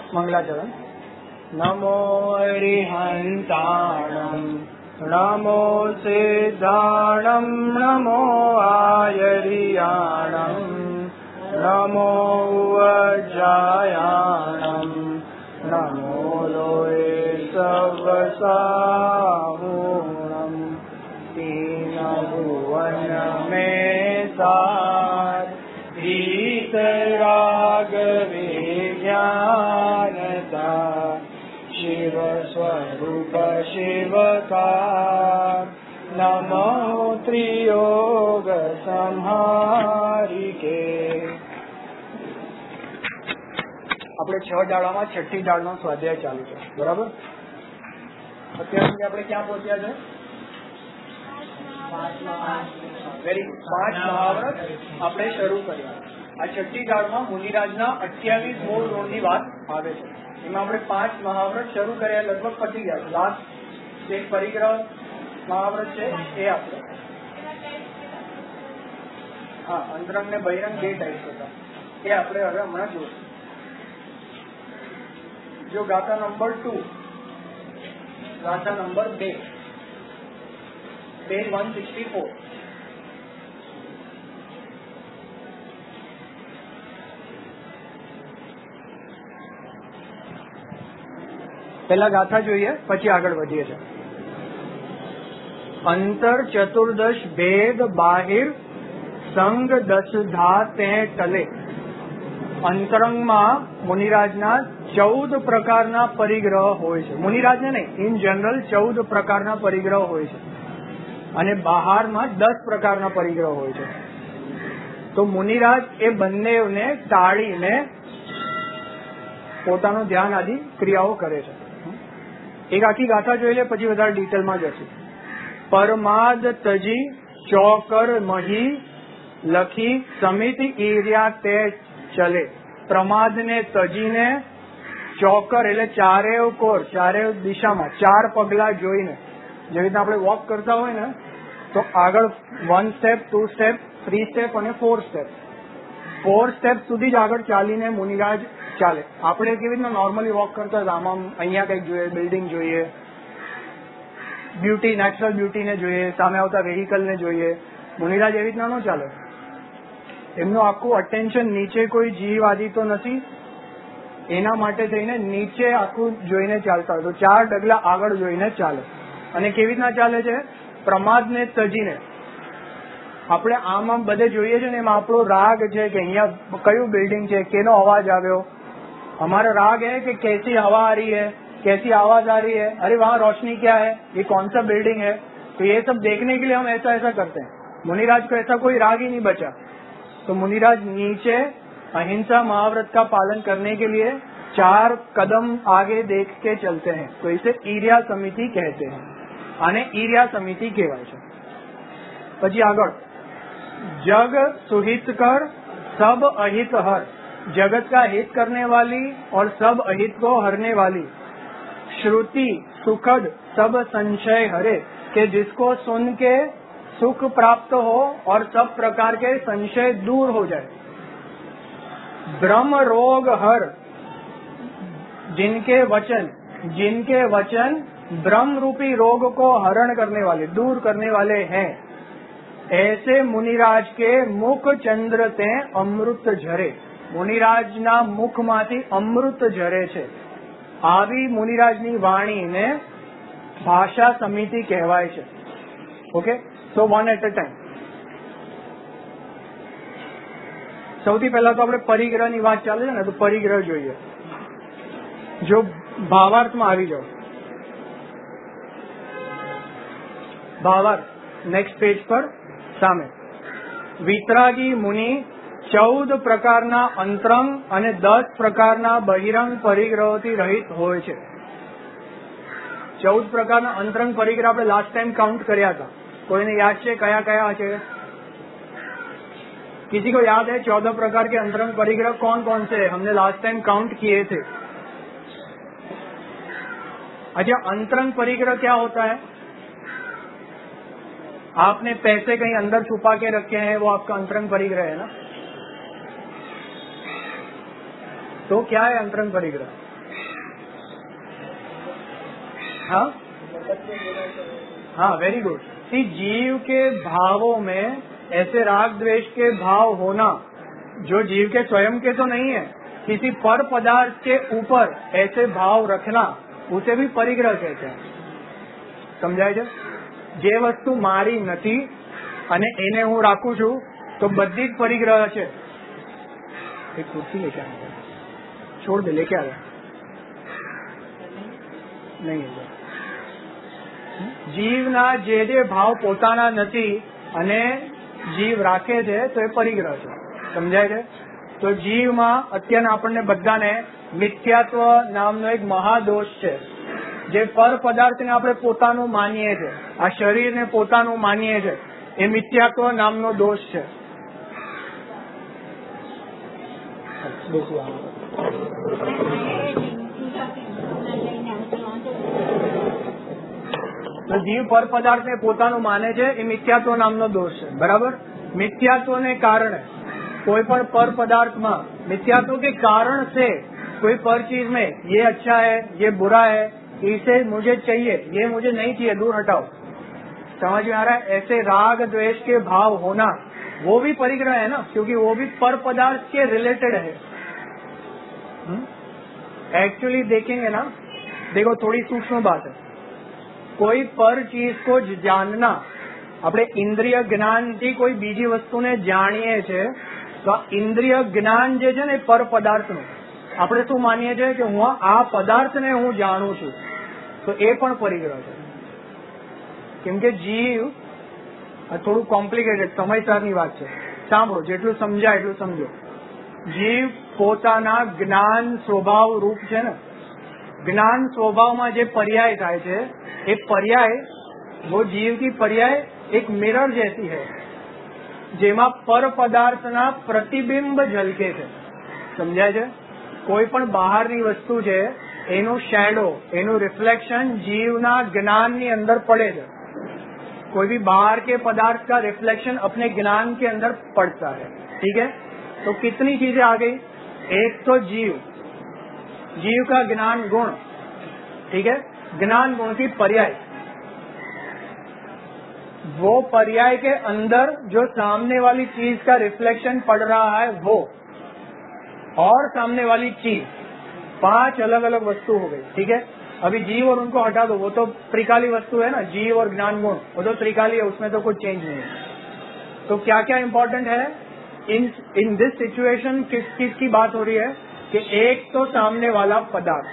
मंगलाचरण। नमो अरिहंताणं नमो सिद्धाणं नमो आयर्याणं नमो वज्रायाणं नमो लोये सवसाहूणं तीन भुवन में सार वीतराग विज्ञानता शिव स्वरूप शिव का नमो त्रियोग संहारिके। આપણે 6 દાડામાં છઠ્ઠી દાડનો સ્વાધ્યાય ચાલુ છે, બરાબર? અત્યાર સુધી આપણે ક્યાં પહોંચ્યા છે? 5 મહાવ્રત આપણે શરૂ કર્યા. આ છઠ્ઠી દાડમાં મુનિરાજના 28 મૂળ ગુણની વાત આવે છે. એમાં આપણે 5 મહાવ્રત શરૂ કર્યા, લગભગ પતી ગયા છે. લાસ્ટ એક પરિગ્રહ મહાવ્રત છે એ આપણે, હા, અંતરંગ ને બહિરંગ 2 ટાઈપ હતા, એ આપણે હવે હમણાં જોઈશું. જો ગાથા નંબર 2, ગાથા નંબર 2, પેજ 164. પહેલા ગાથા જોઈએ, પછી આગળ વધીએ છીએ. અંતર ચતુર્દશ ભેદ બાહિર સંગ 10 ધા તે ટલે. અંતરંગમાં મુનિરાજના 14 પ્રકારના પરિગ્રહ હોય છે. મુનિરાજને નહીં, ઇન જનરલ 14 પ્રકારના પરિગ્રહ હોય છે, અને બહારમાં 10 પ્રકારના પરિગ્રહ હોય છે. તો મુનિરાજ એ બંનેને ટાળીને પોતાનું ધ્યાન આદિ ક્રિયાઓ કરે છે. એક આખી ગાથા જોઈ લે, પછી વધારે ડિટેલમાં જશે. પરમાદ તજી ચોકર મહી લખી સમિતિ ઈર્યા તે ચલે. પ્રમાદને તજીને ચોકર એટલે ચારેવ કોર, ચારેવ દિશામાં 4 પગલા જોઈને, જેવી રીતે આપણે વોક કરતા હોય ને, તો આગળ 1 સ્ટેપ, 2 સ્ટેપ, 3 સ્ટેપ અને 4 સ્ટેપ. 4 સ્ટેપ સુધી જ આગળ ચાલીને મુનિરાજ ચાલે. આપણે કેવી રીતના નોર્મલી વોક કરતા હોય, આમાં અહીંયા કંઈક જોઈએ, બિલ્ડિંગ જોઈએ, બ્યુટી, નેચરલ બ્યુટીને જોઈએ, સામે આવતા વેહિકલને જોઈએ. મુનિરાજ એવી રીતના ન ચાલે. એમનું આખું અટેન્શન નીચે કોઈ જીવ આદિ તો નથી, એના માટે થઈને નીચે આખું જોઈને ચાલતા હોય. તો 4 ડગલા આગળ જોઈને ચાલે. અને કેવી રીતના ચાલે છે? પ્રમાદને તજીને. આપણે આમ બધે જોઈએ છે ને, એમાં આપણો રાગ છે કે અહીંયા કયું બિલ્ડિંગ છે, કેનો અવાજ આવ્યો. हमारा राग है कि कैसी हवा आ रही है, कैसी आवाज आ रही है, अरे वहाँ रोशनी क्या है, ये कौन सा बिल्डिंग है. तो ये सब देखने के लिए हम ऐसा ऐसा करते हैं. मुनिराज को ऐसा कोई राग ही नहीं बचा. तो मुनिराज नीचे अहिंसा महाव्रत का पालन करने के लिए 4 कदम आगे देख के चलते हैं. तो इसे ईर्या समिति कहते हैं. आने ईर्या समिति कहेवाय છે. પછી આગળ, जग सुहित कर सब अहित हर. जगत का हित करने वाली और सब अहित को हरने वाली. श्रुति सुखद सब संशय हरे, के जिसको सुन के सुख प्राप्त हो और सब प्रकार के संशय दूर हो जाए. ब्रह्म रोग हर, जिनके वचन ब्रह्म रूपी रोग को हरण करने वाले, दूर करने वाले हैं. ऐसे मुनिराज के मुख चंद्र ते अमृत झरे. મુનિરાજના મુખમાંથી અમૃત ઝરે છે. આવી મુનિરાજની વાણીને ભાષા સમિતિ કહેવાય છે. Okay, so one at a time. સૌથી પહેલા તો આપણે પરિગ્રહની વાત ચાલે છે ને, તો પરિગ્રહ જોઈએ. જો ભાવાર્થમાં આવી જાઓ, ભાવાર્થ નેક્સ્ટ પેજ પર સામે. વિતરાગી મુનિ 14 પ્રકારના અંતરંગ અને 10 પ્રકારના બહિરંગ પરિગ્રહોથી રહિત હોય છે. 14 પ્રકારના અંતરંગ પરિગ્રહ આપણે લાસ્ટ ટાઈમ કાઉન્ટ કર્યા હતા. કોઈને યાદ છે કયા કયા છે? किसी को याद है 14 प्रकार के अंतरंग परिग्रह कौन कौन से है? हमने लास्ट टाइम काउंट किए थे. अच्छा, अंतरंग परिग्रह क्या होता है? आपने पैसे कहीं अंदर छुपा के रखे हैं, वो आपका अंतरंग परिग्रह है ना. तो क्या है अंतरंग परिग्रह? हाँ, वेरी गुड। सी, जीव के भावों में ऐसे राग द्वेष के भाव होना जो जीव के स्वयं के तो नहीं है, किसी पर पदार्थ के ऊपर ऐसे भाव रखना, उसे भी परिग्रह कहते हैं। समझाय છે? જે વસ્તુ મારી નથી અને એને હું રાખું છું તો બધી જ પરિગ્રહ છે। એક कुर्सी लेके आया, छोड़ दे, लेके आया नहीं है। જીવના જે ભાવ પોતાના નથી અને જીવ રાખે છે તો એ પરિગ્રહ છે। સમજાય છે? તો જીવમાં અત્યારના આપણને બધાને મિથ્યાત્વ નામનો એક મહાદોષ છે, જે પર પદાર્થને આપણે પોતાનું માનીએ છીએ, આ શરીરને પોતાનું માનીએ છીએ, એ મિથ્યાત્વ નામનો દોષ છે। તો જીવ પર પદાર્થને પોતાનું માને છે, એ મિથ્યાત્વ નામનો દોષ છે। બરાબર? મિથ્યાત્વને કારણે कोई पर पदार्थ में, मिथ्यात्व के कारण से कोई पर चीज में ये अच्छा है, ये बुरा है, इसे मुझे चाहिए, ये मुझे नहीं चाहिए, दूर हटाओ। समझ में आ रहा है? ऐसे राग द्वेष के भाव होना वो भी परिग्रह है ना, क्योंकि वो भी पर पदार्थ के रिलेटेड है। एक्चुअली देखेंगे ना, देखो थोड़ी सूक्ष्म बात है। कोई पर चीज को जानना, આપણે ઇન્દ્રિય જ્ઞાનથી કોઈ બીજી વસ્તુને જાણીએ છે, તો આ ઇન્દ્રિય જ્ઞાન જે છે ને પર પદાર્થનું, આપણે શું માનીએ છીએ કે હું આ પદાર્થને હું જાણું છું, તો એ પણ પરિગ્રહ છે। કેમ કે જીવ થોડું કોમ્પ્લિકેટેડ સમયસરની વાત છે, સાંભળો, જેટલું સમજાય એટલું સમજો। જીવ પોતાના જ્ઞાન સ્વભાવ રૂપ છે ને, જ્ઞાન સ્વભાવમાં જે પર્યાય થાય છે, એ પર્યાય, वो जीव की पर्याय एक मिरर जैसी है, જેમાં પર પદાર્થના પ્રતિબિંબ ઝલકે છે। સમજાય છે? કોઈ પણ બહારની વસ્તુ છે, એનું શેડો, એનું રિફ્લેક્શન जीवना ज्ञान ની અંદર પડે છે। कोई भी बाहर के पदार्थ का रिफ्लेक्शन अपने ज्ञान के अंदर पड़ता है। ठीक है? तो कितनी चीजें आ गई? एक तो जीव, जीव का ज्ञान गुण, ठीक है, ज्ञान गुण की पर्याय, वो पर्याय के अंदर जो सामने वाली चीज का रिफ्लेक्शन पड़ रहा है वो, और सामने वाली चीज, 5 अलग अलग वस्तु हो गई। ठीक है? अभी जीव और उनको हटा दो, वो तो त्रिकाली वस्तु है ना, जीव और ज्ञान गुण, वो तो त्रिकाली है, उसमें तो कुछ चेंज नहीं है। तो क्या क्या इम्पोर्टेंट है इन दिस सिचुएशन? किस की बात हो रही है कि एक तो सामने वाला पदार्थ,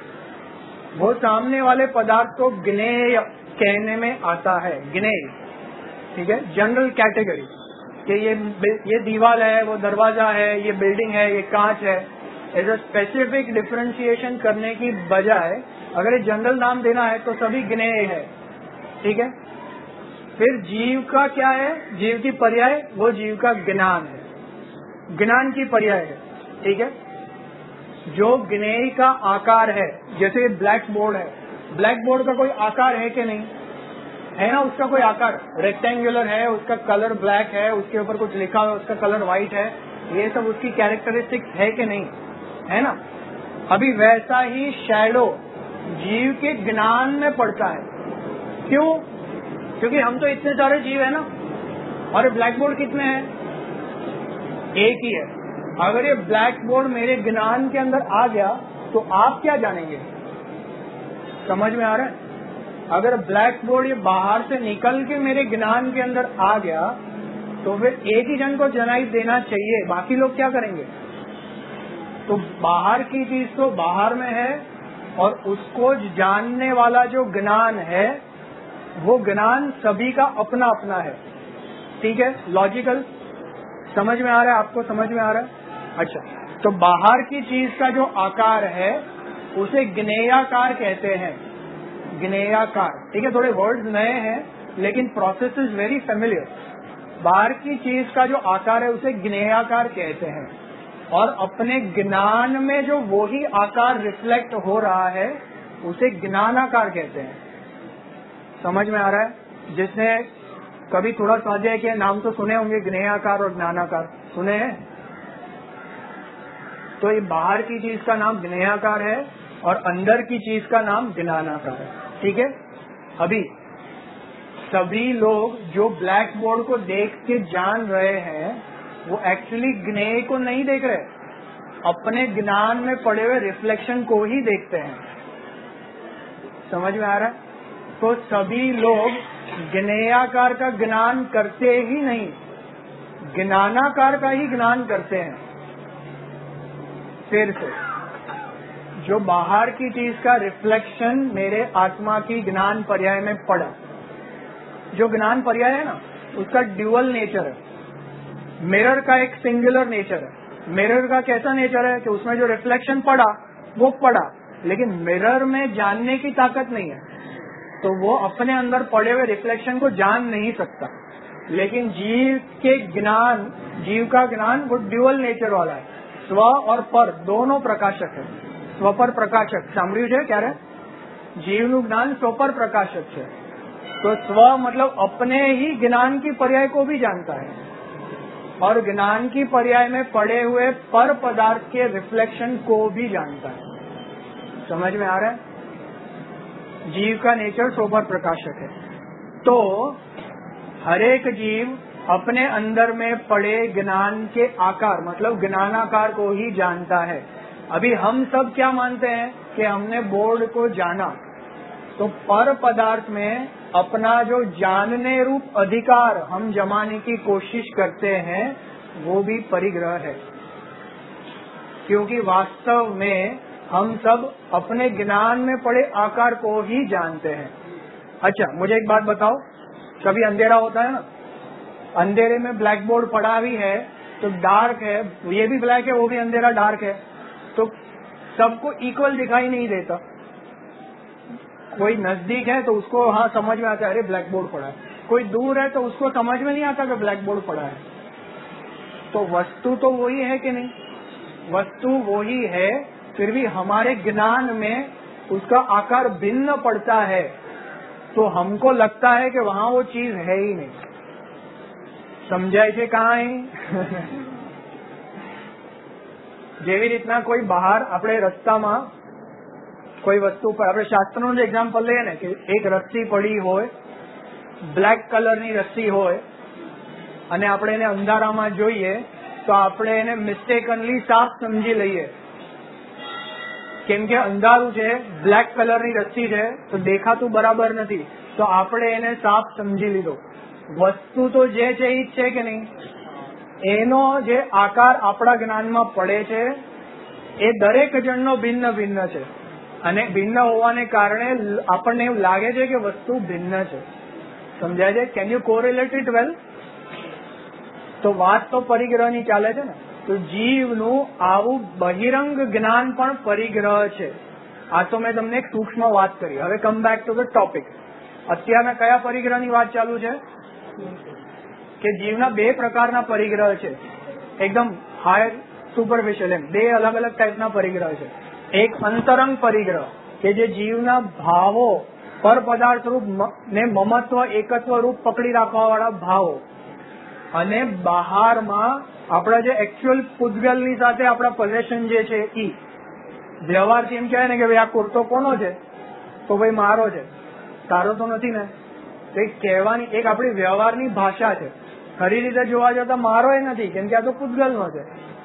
वो सामने वाले पदार्थ को ज्ञेय कहने में आता है, ज्ञेय। ठीक है? जनरल कैटेगरी कि ये दीवार है, वो दरवाजा है, ये बिल्डिंग है, ये कांच है, ऐसा स्पेसिफिक डिफरेंशिएशन करने की बजाय अगर ये जनरल नाम देना है तो सभी ज्ञेय है। ठीक है? फिर जीव का क्या है? जीव की पर्याय, वो जीव का ज्ञान है, ज्ञान की पर्याय है। ठीक है? जो ज्ञेय का आकार है, जैसे ब्लैक बोर्ड है, ब्लैक बोर्ड का कोई आकार है कि नहीं है? ना, उसका कोई आकार रेक्टेंगुलर है, उसका कलर ब्लैक है, उसके ऊपर कुछ लिखा हुआ है, उसका कलर व्हाइट है, ये सब उसकी कैरेक्टरिस्टिक्स है कि नहीं है? ना, अभी वैसा ही शैडो जीव के ज्ञान में पड़ता है। क्यों? क्योंकि हम तो इतने सारे जीव है ना, और ब्लैक बोर्ड कितने हैं? एक ही है। अगर ये ब्लैक बोर्ड मेरे ज्ञान के अंदर आ गया तो आप क्या जानेंगे? समझ में आ रहा है? अगर ब्लैक बोर्ड ये बाहर से निकल के मेरे ज्ञान के अंदर आ गया तो फिर एक ही जन को जनाई देना चाहिए, बाकी लोग क्या करेंगे? तो बाहर की चीज तो बाहर में है, और उसको जानने वाला जो ज्ञान है, वो ज्ञान सभी का अपना अपना है। ठीक है? लॉजिकल समझ में आ रहा है? आपको समझ में आ रहा है? अच्छा, तो बाहर की चीज का जो आकार है उसे ज्ञेयाकार कहते हैं, ज्ञेयाकार। ठीक है? थोड़े वर्ड्स नए हैं लेकिन प्रोसेस इज वेरी फेमिलियर। बाहर की चीज का जो आकार है उसे ज्ञेयाकार कहते हैं, और अपने ज्ञान में जो वही आकार रिफ्लेक्ट हो रहा है उसे ज्ञानाकार कहते हैं। समझ में आ रहा है? जिसने कभी थोड़ा स्वाध्याय के नाम तो सुने होंगे, ज्ञेयाकार और ज्ञानाकार सुने हैं? तो ये बाहर की चीज का नाम ज्ञेयाकार है और अंदर की चीज का नाम ज्ञानाकार है। ठीक है। अभी सभी लोग जो ब्लैक बोर्ड को देख के जान रहे हैं वो एक्चुअली ज्ञेय को नहीं देख रहे, अपने ज्ञान में पड़े हुए रिफ्लेक्शन को ही देखते हैं। समझ में आ रहा है? तो सभी लोग ज्ञेयाकार का ज्ञान करते ही नहीं, ज्ञानाकार का ही ज्ञान करते हैं। फिर से जो बाहर की चीज का रिफ्लेक्शन मेरे आत्मा की ज्ञान पर्याय में पड़ा, जो ज्ञान पर्याय है ना उसका ड्यूअल नेचर है। मिरर का एक सिंगुलर नेचर है। मिरर का कैसा नेचर है कि उसमें जो रिफ्लेक्शन पड़ा वो पड़ा, लेकिन मिरर में जानने की ताकत नहीं है, तो वो अपने अंदर पड़े हुए रिफ्लेक्शन को जान नहीं सकता। लेकिन जीव के ज्ञान, जीव का ज्ञान वो ड्यूअल नेचर वाला है, स्व और पर दोनों प्रकाशक है। स्व पर प्रकाशक સાંભળ્યું છે ક્યારે? જીવનું જ્ઞાન સ્વ પર પ્રકાશક છે। तो स्व मतलब अपने ही ज्ञान की पर्याय को भी जानता है और ज्ञान की पर्याय में पड़े हुए पर पदार्थ के रिफ्लेक्शन को भी जानता है। समझ में आ रहा है? जीव का नेचर स्व पर प्रकाशक है। तो हर एक जीव अपने अंदर में पड़े ज्ञान के आकार मतलब ज्ञानाकार को ही जानता है। अभी हम सब क्या मानते हैं कि हमने बोर्ड को जाना, तो पर पदार्थ में अपना जो जानने रूप अधिकार हम जमाने की कोशिश करते हैं वो भी परिग्रह है, क्योंकि वास्तव में हम सब अपने ज्ञान में पड़े आकार को ही जानते हैं। अच्छा, मुझे एक बात बताओ, कभी अंधेरा होता है ना, अंधेरे में ब्लैक बोर्ड पड़ा भी है तो डार्क है, ये भी ब्लैक है वो भी अंधेरा डार्क है, तो सबको इक्वल दिखाई नहीं देता। कोई नजदीक है तो उसको हाँ समझ में आता है अरे ब्लैक बोर्ड पड़ा है, कोई दूर है तो उसको समझ में नहीं आता कि ब्लैक बोर्ड पड़ा है। तो वस्तु तो वही है कि नहीं? वस्तु वही है, फिर भी हमारे ज्ञान में उसका आकार भिन्न पड़ता है, तो हमको लगता है कि वहाँ वो चीज है ही नहीं। समझाय છે કાંઈ? જેવી રીતના કોઈ બહાર આપણે રસ્તામાં કોઈ વસ્તુ પર આપણે શાસ્ત્રનું જે એક્ઝામ્પલ લઈએ ને કે એક રસ્સી પડી હોય, બ્લેક કલરની રસ્સી હોય અને આપણે એને અંધારામાં જોઈએ તો આપણે એને મિસ્ટેકનલી સાફ સમજી લઈએ, કેમ કે અંધારું છે, બ્લેક કલરની રસ્સી છે તો દેખાતું બરાબર નથી, તો આપણે એને સાફ સમજી લીધો। વસ્તુ તો જે છે એ જ છે કે નહીં? એનો જે આકાર આપણા જ્ઞાનમાં પડે છે એ દરેક જણનો ભિન્ન ભિન્ન છે અને ભિન્ન હોવાને કારણે આપણને એવું લાગે છે કે વસ્તુ ભિન્ન છે। સમજાય છે? Can you correlate it well? તો વાત તો પરિગ્રહની ચાલે છે ને, તો જીવનું આવું બહિરંગ જ્ઞાન પણ પરિગ્રહ છે। આ તો મેં તમને એક સૂક્ષ્મ વાત કરી। હવે come back to the topic. અત્યારના કયા પરિગ્રહની વાત ચાલુ છે કે જીવના બે પ્રકારના પરિગ્રહ છે, એકદમ હાયર સુપરફિશિયલ, એમ બે અલગ અલગ ટાઈપના પરિગ્રહ છે। એક અંતરંગ પરિગ્રહ કે જે જીવના ભાવો પર પદાર્થ રૂપ ને મમત્વ એકત્વ રૂપ પકડી રાખવા વાળા ભાવો, અને બહારમાં આપણા જે એકચ્યુઅલ પૂતગલની સાથે આપણા પોઝેશન જે છે ઈ વ્યવહારથી એમ કહેવાય ને કે ભાઈ આ કુર્તો કોનો છે? તો ભાઈ મારો છે, તારો તો નથી ને। એક કહેવાની એક આપણી વ્યવહારની ભાષા છે। ખરી રીતે જોવા જાવ તો મારો એ નથી, કેમ કે આ તો પૂતગલનો છે।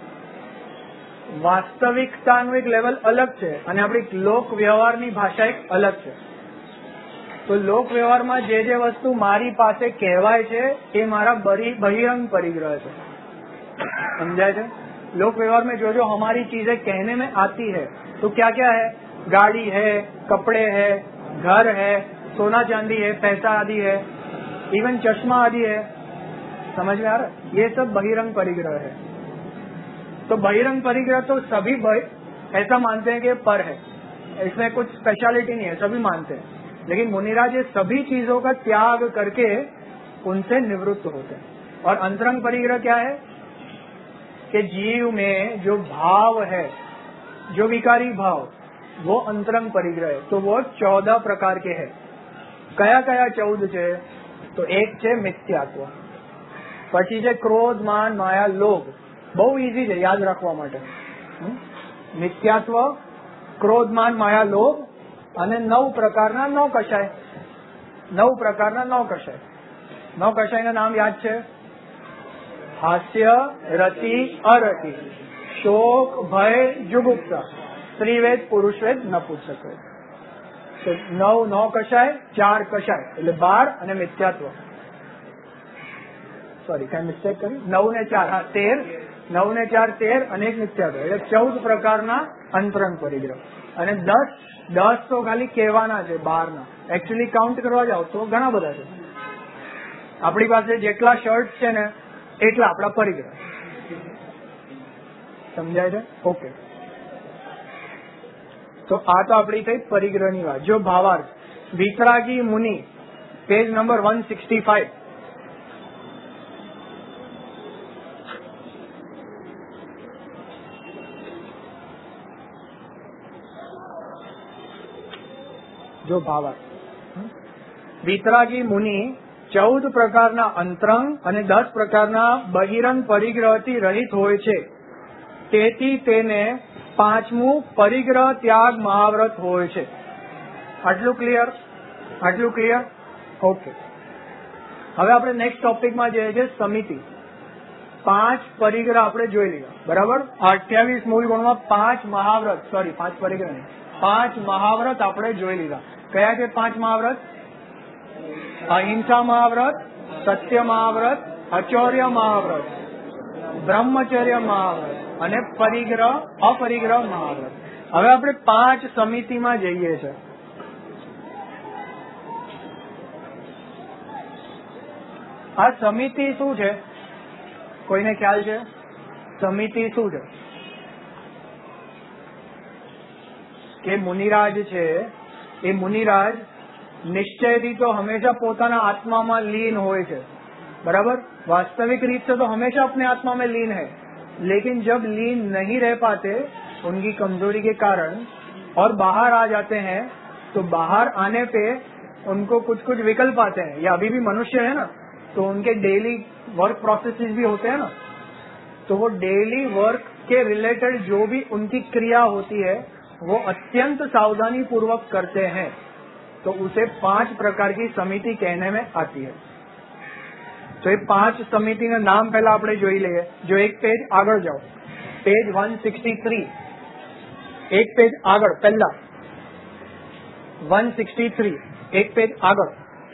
વાસ્તવિકતાનું એક લેવલ અલગ છે અને આપણી લોક વ્યવહારની ભાષા એક અલગ છે। તો લોક વ્યવહારમાં જે જે વસ્તુ મારી પાસે કહેવાય છે એ મારા બહિરંગ પરિગ્રહ છે। समझाए थे? लोक व्यवहार में जो जो हमारी चीजें कहने में आती है तो क्या क्या है? गाड़ी है, कपड़े है, घर है, सोना चांदी है, पैसा आदि है, इवन चश्मा आदि है। समझ में आ रहा है? ये सब बहिरंग परिग्रह है। तो बहिरंग परिग्रह तो सभी ऐसा मानते हैं कि पर है, इसमें कुछ स्पेशलिटी नहीं है, सभी मानते हैं। लेकिन मुनिराज ये सभी चीजों का त्याग करके उनसे निवृत्त होते हैं। और अंतरंग परिग्रह क्या है कि जीव में जो भाव है, जो विकारी भाव, वो अंतरंग परिग्रह है। तो वो 14 प्रकार के है। कया कया 14 છે? તો એક છે મિથ્યાત્વ, પછી છે ક્રોધ માન માયા લોભ। બહુ ઈઝી છે યાદ રાખવા માટે। મિથ્યાત્વ, ક્રોધ માન માયા લોભ, અને 9 પ્રકારના 9 કષાય. 9 પ્રકારના 9 કષાય. 9 કષાયના નામ યાદ છે? હાસ્ય, રતિ, અરતિ, શોક, ભય, જુગુપ્સા, સ્ત્રીવેદ, પુરુષવેદ, નપુંસકવેદ. 9 કષાય, 4 કષાય એટલે 12 અને મિથ્યાત્વ. સોરી, કઈ મિસ્ટેક કરી? 9 ને 4, હા 13. 9 ને 4 13 અને 1 મિથ્યાત્વ એટલે 14 પ્રકારના અંતરંગ પરિગ્રહ. અને 10 તો ખાલી કહેવાના છે, 12 ના. એકચ્યુઅલી કાઉન્ટ કરવા જાવ તો ઘણા બધા છે. આપણી પાસે જેટલા શર્ટ છે ને એટલા આપણા પરિગ્રહ. સમજાય છે? ઓકે. તો આ તો આપણી થઈ પરિગ્રહની વાત. જો ભાવાર્થ, વિતરાગી મુનિ, પેજ નંબર 165. જો ભાવાર્થ, વિતરાગી મુનિ 14 પ્રકારના અંતરંગ અને 10 પ્રકારના બહિરંગ પરિગ્રહથી રહિત હોય છે. તેથી તેને 5મું પરિગ્રહ ત્યાગ મહાવ્રત હોય છે. આટલું ક્લિયર? આટલું ક્લિયર? ઓકે. હવે આપણે નેક્સ્ટ ટોપિકમાં જઈએ છીએ સમિતિ. 5 પરિગ્રહ આપણે જોઈ લીધા, બરાબર? 28 મૂળ ગુણમાં 5 મહાવ્રત, સોરી 5 પરિગ્રહ નહીં, 5 મહાવ્રત આપણે જોઈ લીધા. કયા છે 5 મહાવ્રત? અહિંસા મહાવ્રત, સત્ય મહાવ્રત, અચૌર્ય મહાવ્રત, બ્રહ્મચર્ય મહાવ્રત અને અપરિગ્રહ મહાવ્રત. હવે આપણે 5 સમિતિમાં જઈએ છીએ. આ સમિતિ શું છે? કોઈને ખ્યાલ છે? સમિતિ શું છે? કે મુનિરાજ છે, એ મુનિરાજ નિશ્ચયથી તો હંમેશા પોતાના આत्मा में लीन હોય છે, बराबर? वास्तविक रीत से तो हमेशा अपने आत्मा में लीन है, लेकिन जब लीन नहीं रह पाते उनकी कमजोरी के कारण और बाहर आ जाते हैं, तो बाहर आने पे उनको कुछ कुछ विकल्प आते हैं. या अभी भी मनुष्य है ना, तो उनके डेली वर्क प्रोसेसेस भी होते हैं ना, तो वो डेली वर्क के रिलेटेड जो भी उनकी क्रिया होती है वो अत्यंत सावधानी पूर्वक करते हैं. तो उसे 5 प्रकार की समिति कहने में आती है. तो ये 5 समिति ना नाम पहला આપણે જોઈ લઈએ. જો એક પેજ આગળ જાઓ, પેજ 163, એક પેજ આગળ, પહેલા 163, એક પેજ આગળ.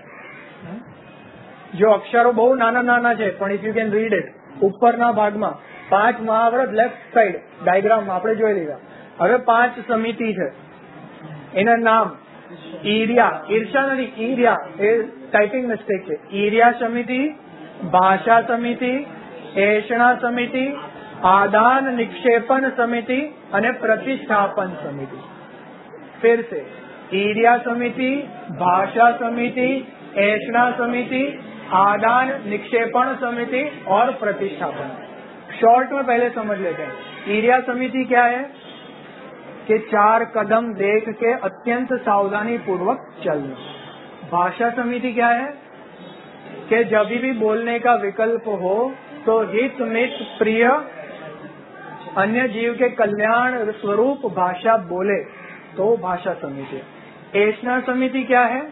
જો અક્ષરો બહુ નાના નાના છે, પણ if you can read it, ઉપરના ભાગમાં 5 મહાવ્રત લેફ્ટ સાઈડ ડાયાગ્રામમાં આપણે જોઈ લીધા. હવે 5 સમિતિ છે, એના નામ ઈર્યા, ઈર્ષા નથી, ઈર્યા એ ટાઈપિંગ મિસ્ટેક છે. ઈર્યા સમિતિ, भाषा समिति, ऐषणा समिति, आदान निक्षेपण समिति અને प्रतिष्ठापन समिति. फिर से ईर्या समिति, भाषा समिति, ऐषणा समिति, आदान निक्षेपण समिति और प्रतिष्ठापन. शॉर्ट में पहले समझ लेते हैं. ईर्या समिति क्या है? कि 4 कदम देख के अत्यंत सावधानी पूर्वक चलना. भाषा समिति क्या है? कि जब भी बोलने का विकल्प हो तो हित मित प्रिय अन्य जीव के कल्याण स्वरूप भाषा बोले, तो भाषा समिति. ऐषणा समिति क्या है?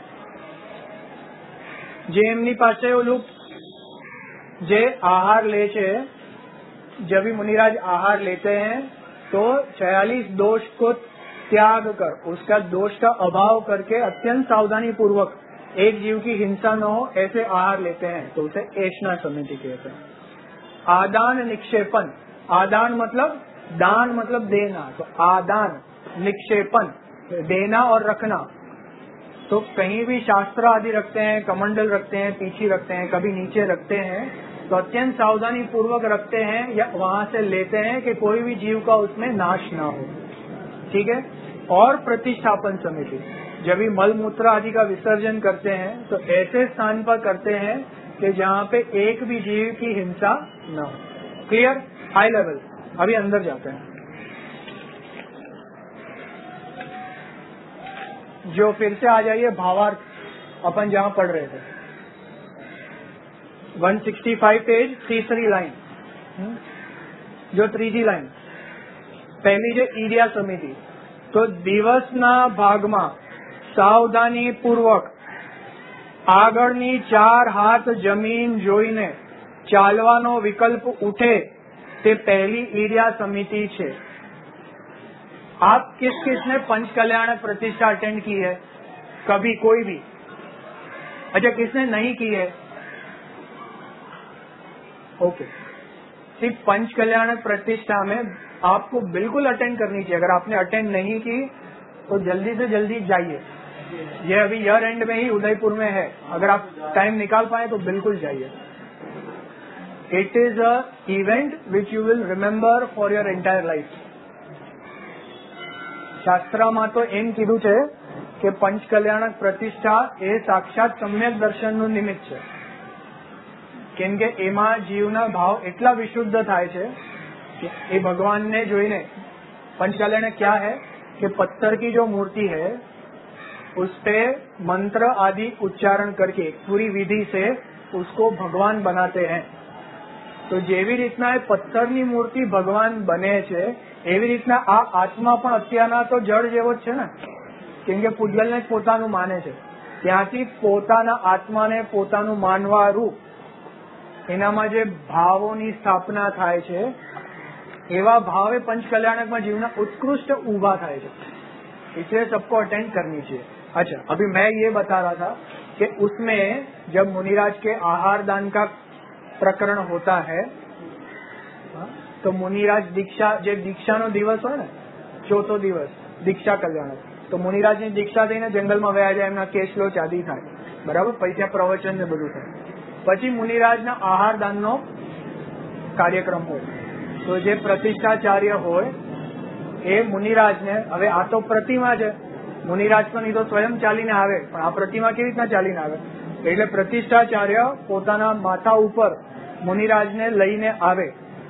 जे एमनी पासे ओલું जे आहार ले छे, जब भी मुनिराज आहार लेते हैं तो 46 दोष को त्याग कर, उसका दोष का अभाव करके अत्यंत सावधानी पूर्वक एक जीव की हिंसा न हो ऐसे आहार लेते हैं, तो उसे ऐषणा समिति कहते हैं. आदान निक्षेपण, आदान मतलब दान मतलब देना, तो आदान निक्षेपण देना और रखना. तो कहीं भी शास्त्र आदि रखते हैं, कमंडल रखते हैं, पीछी रखते हैं, कभी नीचे रखते हैं, तो अत्यंत सावधानी पूर्वक रखते हैं या वहां से लेते हैं कि कोई भी जीव का उसमें नाश ना हो. ठीक है. और प्रतिष्ठापन समिति, जब भी मल मूत्र आदि का विसर्जन करते हैं तो ऐसे स्थान पर करते हैं कि जहाँ पे एक भी जीव की हिंसा न हो. क्लियर? High level. अभी अंदर जाते हैं. जो फिर से आ जाइए भावार्थ, अपन जहाँ पढ़ रहे थे 165 पेज, तीसरी लाइन. जो ત્રીજી લાઈન પહેલી છે ઈર્યા સમિતિ. તો દિવસના ભાગમાં સાવધાની પૂર્વક આગળની 4 હાથ જમીન જોઈને ચાલવાનો વિકલ્પ ઉઠે તે पहली ईर्या समिति છે। आप किस किसने पंच कल्याण प्रतिष्ठा अटेंड की है? कभी कोई भी? अच्छा, किसने नहीं की है? ओके, सिर्फ पंच कल्याण प्रतिष्ठा में आपको बिल्कुल अटेंड करनी चाहिए। अगर आपने अटेंड नहीं की तो जल्दी से जल्दी जाइए। ये अभी ईयर एंड में ही उदयपुर में है, अगर आप टाइम निकाल पाए तो बिल्कुल जाइए। It is a event which you will remember for your entire life. શાસ્ત્રમાં તો એમ કીધું છે કે પંચ કલ્યાણક પ્રતિષ્ઠા એ સાક્ષાત સમ્યક દર્શનનું નિમિત્ત છે, કેમ કે એમાં જીવના ભાવ એટલા વિશુદ્ધ થાય છે કે એ ભગવાનને જોઈને। पंच कल्याणक क्या है कि पत्थर की जो मूर्ति है उस पे मंत्र आदि उच्चारण करके पूरी विधि से उसको भगवान बनाते हैं। तो જેવી રીતના એ પથ્થરની મૂર્તિ ભગવાન બને છે એવી રીતના આ આત્મા પણ અત્યારના તો જળ જેવો જ છે ને, કેમ કે પૂજ્યલને જ પોતાનું માને છે, ત્યાંથી પોતાના આત્માને પોતાનું માનવા રૂપ એનામાં જે ભાવોની સ્થાપના થાય છે એવા ભાવે पंच कल्याणकમાં जीवना उत्कृष्ट उभा થાય છે, इसलिए सबको अटेंड करनी चाहिए। अच्छा, अभी मैं ये बता रहा था कि उसमें जब मुनिराज के आहार दान का प्रकरण होता है तो मुनिराज दीक्षा जे दीक्षाનો દિવસ હોય ને, ચોથો દિવસ દીક્ષા કલ્યાણ, તો મુનિરાજની દીક્ષા થઈને જંગલમાં વયા જાય, એમના કેસલો ચાદી થાય, બરાબર, પછી ત્યાં પ્રવચન ને બધું થાય, પછી મુનિરાજના આહાર દાનનો કાર્યક્રમ હોય। તો જે પ્રતિષ્ઠાચાર્ય હોય એ મુનિરાજને, હવે આ તો પ્રતિમા છે, મુનિરાજ તો નહીં તો સ્વયં ચાલીને આવે, પણ આ પ્રતિમા કેવી રીતના ચાલીને આવે? એટલે પ્રતિષ્ઠાચાર્ય પોતાના માથા ઉપર મુનિરાજને લઈને આવે।